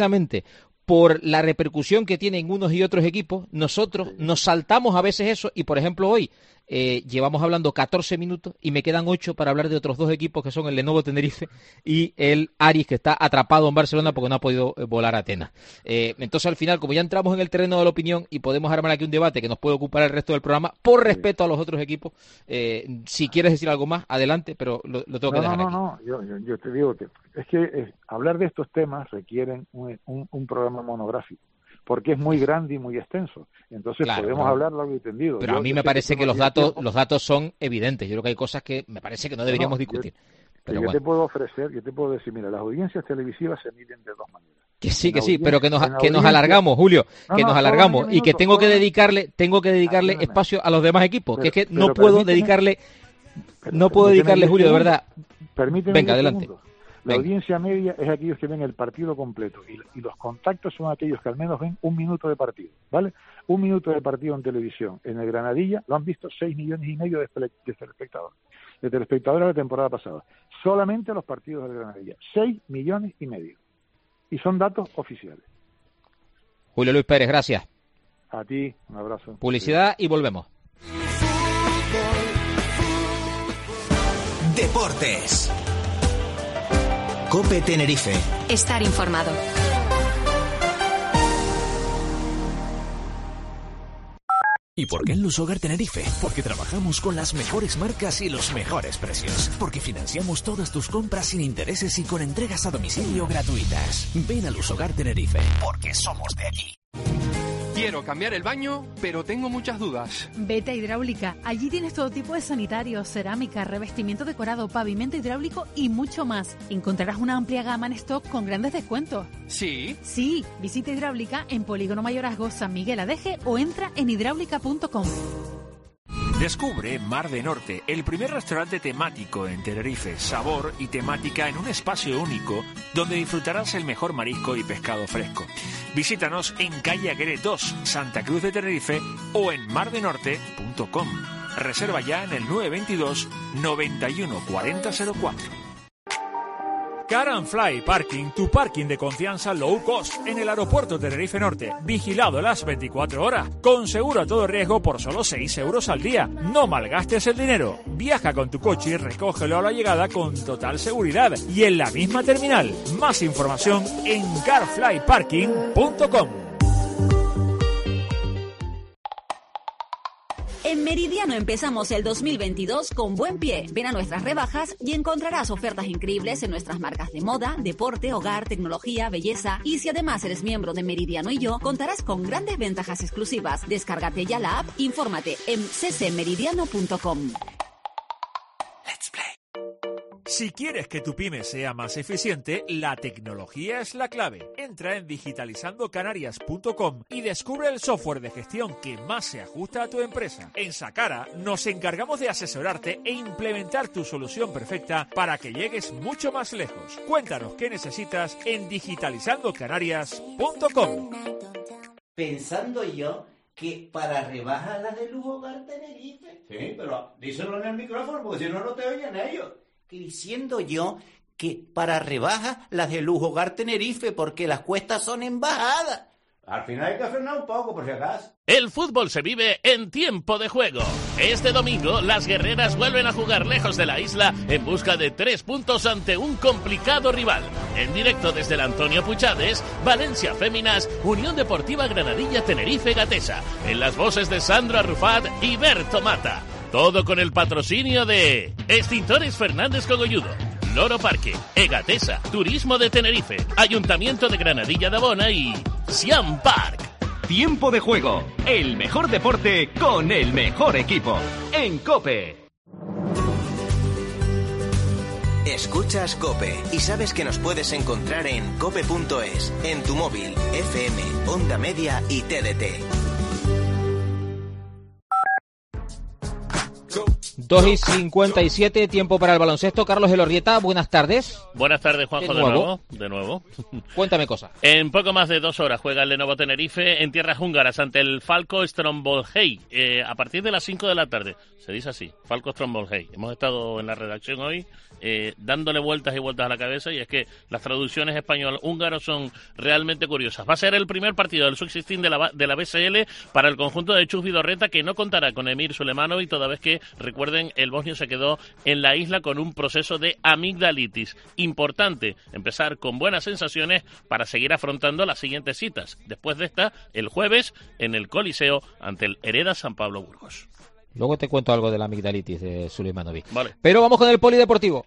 por la repercusión que tienen unos y otros equipos, nosotros nos saltamos a veces eso y, por ejemplo, hoy llevamos hablando 14 minutos y me quedan 8 para hablar de otros 2 equipos que son el Lenovo Tenerife y el Aris, que está atrapado en Barcelona porque no ha podido volar a Atenas. Entonces, al final, como ya entramos en el terreno de la opinión y podemos armar aquí un debate que nos puede ocupar el resto del programa, por respeto a los otros equipos, si quieres decir algo más, adelante, pero lo tengo que dejar aquí. No, yo te digo que es que hablar de estos temas requieren un programa monográfico, porque es muy grande y muy extenso. Entonces podemos hablar largo y tendido. Pero a mí me parece que los datos son evidentes. Yo creo que hay cosas que me parece que no deberíamos discutir. Yo te puedo decir, mira, las audiencias televisivas se miden de 2 maneras. Que sí, pero que nos alargamos, Julio, nos alargamos y que tengo que dedicarle espacio a los demás equipos, que es que no puedo dedicarle, Julio, de verdad. Venga, adelante. La audiencia media es aquellos que ven el partido completo y los contactos son aquellos que al menos ven 1 minuto de partido, ¿vale? 1 minuto de partido en televisión. En el Granadilla lo han visto 6 millones y medio de telespectadores la temporada pasada. Solamente los partidos del Granadilla. 6 millones y medio. Y son datos oficiales. Julio Luis Pérez, gracias. A ti, un abrazo. Publicidad y volvemos. Deportes. COPE Tenerife. Estar informado. ¿Y por qué en Lusogar Tenerife? Porque trabajamos con las mejores marcas y los mejores precios. Porque financiamos todas tus compras sin intereses y con entregas a domicilio gratuitas. Ven a Lusogar Tenerife, porque somos de aquí. Quiero cambiar el baño, pero tengo muchas dudas. Vete a Hidráulica. Allí tienes todo tipo de sanitarios, cerámica, revestimiento decorado, pavimento hidráulico y mucho más. Encontrarás una amplia gama en stock con grandes descuentos. ¿Sí? Sí. Visita Hidráulica en Polígono Mayorazgo, San Miguel Adeje o entra en hidráulica.com. Descubre Mar de Norte, el primer restaurante temático en Tenerife. Sabor y temática en un espacio único donde disfrutarás el mejor marisco y pescado fresco. Visítanos en calle Aguirre 2, Santa Cruz de Tenerife o en mardenorte.com. Reserva ya en el 922 91 40 04. Car and Fly Parking, tu parking de confianza low cost en el aeropuerto Tenerife Norte. Vigilado las 24 horas. Con seguro a todo riesgo por solo 6 euros al día. No malgastes el dinero. Viaja con tu coche y recógelo a la llegada con total seguridad. Y en la misma terminal. Más información en carflyparking.com. En Meridiano empezamos el 2022 con buen pie. Ven a nuestras rebajas y encontrarás ofertas increíbles en nuestras marcas de moda, deporte, hogar, tecnología, belleza. Y si además eres miembro de Meridiano y yo, contarás con grandes ventajas exclusivas. Descárgate ya la app, infórmate en ccmeridiano.com. Let's play. Si quieres que tu pyme sea más eficiente, la tecnología es la clave. Entra en digitalizandocanarias.com y descubre el software de gestión que más se ajusta a tu empresa. En Sacara nos encargamos de asesorarte e implementar tu solución perfecta para que llegues mucho más lejos. Cuéntanos qué necesitas en digitalizandocanarias.com. Pensando yo que para rebajas las de Lujo Hogar Tenerife. Sí, pero díselo en el micrófono porque si no, no te oyen ellos. Diciendo yo que para rebajas las de Lujo Hogar Tenerife porque las cuestas son en bajada. Al final hay que frenar un poco por si acaso. El fútbol se vive en tiempo de juego. Este domingo las guerreras vuelven a jugar lejos de la isla en busca de 3 puntos ante un complicado rival. En directo desde el Antonio Puchades, Valencia Féminas, Unión Deportiva Granadilla Tenerife Gatesa. En las voces de Sandro Arrufat y Berto Mata. Todo con el patrocinio de Extintores Fernández Cogolludo, Loro Parque, Egatesa, Turismo de Tenerife, Ayuntamiento de Granadilla de Abona y Siam Park. Tiempo de juego, el mejor deporte con el mejor equipo. En COPE. Escuchas COPE y sabes que nos puedes encontrar en cope.es, en tu móvil, FM, Onda Media y TDT. 2:57, tiempo para el baloncesto. Carlos Elorrieta, buenas tardes. Buenas tardes, Juanjo, de nuevo. Cuéntame cosas. En poco más de 2 horas juega el Lenovo Tenerife en tierras húngaras ante el Falco Strombolhei a partir de las 5 de la tarde. Se dice así, Falco Strombolhei. Hemos estado en la redacción hoy dándole vueltas y vueltas a la cabeza y es que las traducciones español-húngaro son realmente curiosas. Va a ser el primer partido del Sub-16 de la BSL para el conjunto de Chus Vidorreta, que no contará con Emir Sulemanovic, toda vez que, recuerden, el bosnio se quedó en la isla con un proceso de amigdalitis. Importante empezar con buenas sensaciones para seguir afrontando las siguientes citas. Después de esta, el jueves, en el Coliseo ante el Hereda San Pablo Burgos. Luego te cuento algo de la amigdalitis de Sulemanovic. Vale. Pero vamos con el polideportivo.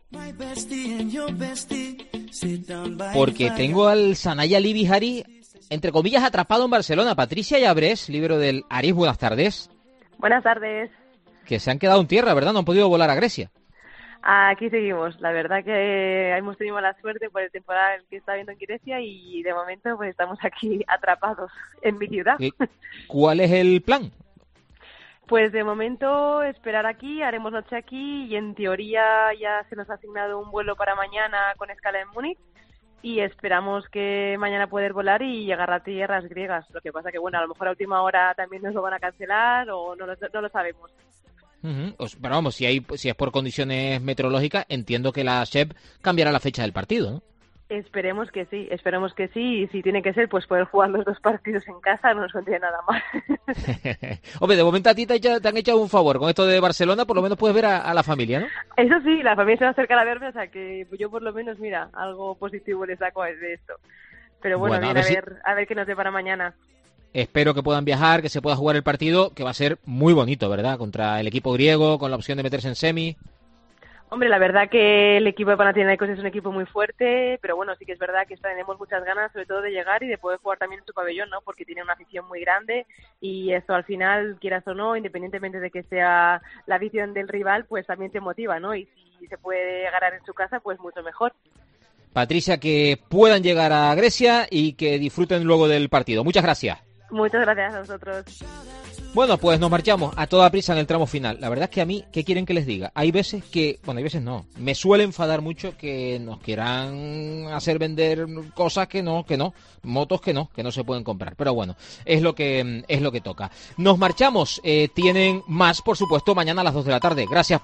Porque tengo al Sanaya Libihari, entre comillas, atrapado en Barcelona. Patricia Llabrés, libro del Aris, buenas tardes. Buenas tardes. Que se han quedado en tierra, ¿verdad? No han podido volar a Grecia. Aquí seguimos. La verdad que hemos tenido mala suerte por el temporal que está habiendo en Grecia y de momento pues estamos aquí atrapados en mi ciudad. ¿Cuál es el plan? Pues de momento esperar aquí, haremos noche aquí y en teoría ya se nos ha asignado un vuelo para mañana con escala en Múnich y esperamos que mañana poder volar y llegar a tierras griegas. Lo que pasa que, bueno, a lo mejor a última hora también nos lo van a cancelar o no lo sabemos. Pero vamos, si es por condiciones meteorológicas, entiendo que la SHEP cambiará la fecha del partido, ¿no? Esperemos que sí, y si tiene que ser, pues poder jugar los 2 partidos en casa no nos vendría nada mal. Hombre, de momento a ti te han echado un favor con esto de Barcelona, por lo menos puedes ver a la familia, ¿no? Eso sí, la familia se va a acercar a verme, o sea que yo por lo menos, mira, algo positivo le saco de esto. Pero bueno, bien, a ver qué nos dé para mañana. Espero que puedan viajar, que se pueda jugar el partido, que va a ser muy bonito, ¿verdad? Contra el equipo griego, con la opción de meterse en semi. Hombre, la verdad que el equipo de Panathinaikos es un equipo muy fuerte, pero bueno, sí que es verdad que tenemos muchas ganas, sobre todo de llegar y de poder jugar también en su pabellón, ¿no? Porque tiene una afición muy grande y eso al final, quieras o no, independientemente de que sea la afición del rival, pues también te motiva, ¿no? Y si se puede ganar en su casa, pues mucho mejor. Patricia, que puedan llegar a Grecia y que disfruten luego del partido. Muchas gracias. Muchas gracias a vosotros. Bueno, pues nos marchamos a toda prisa en el tramo final. La verdad es que a mí, ¿qué quieren que les diga? Hay veces que, bueno, hay veces no. Me suele enfadar mucho que nos quieran hacer vender cosas que no, motos que no se pueden comprar. Pero bueno, es lo que toca. Nos marchamos. Tienen más, por supuesto, mañana a las 2 de la tarde. Gracias.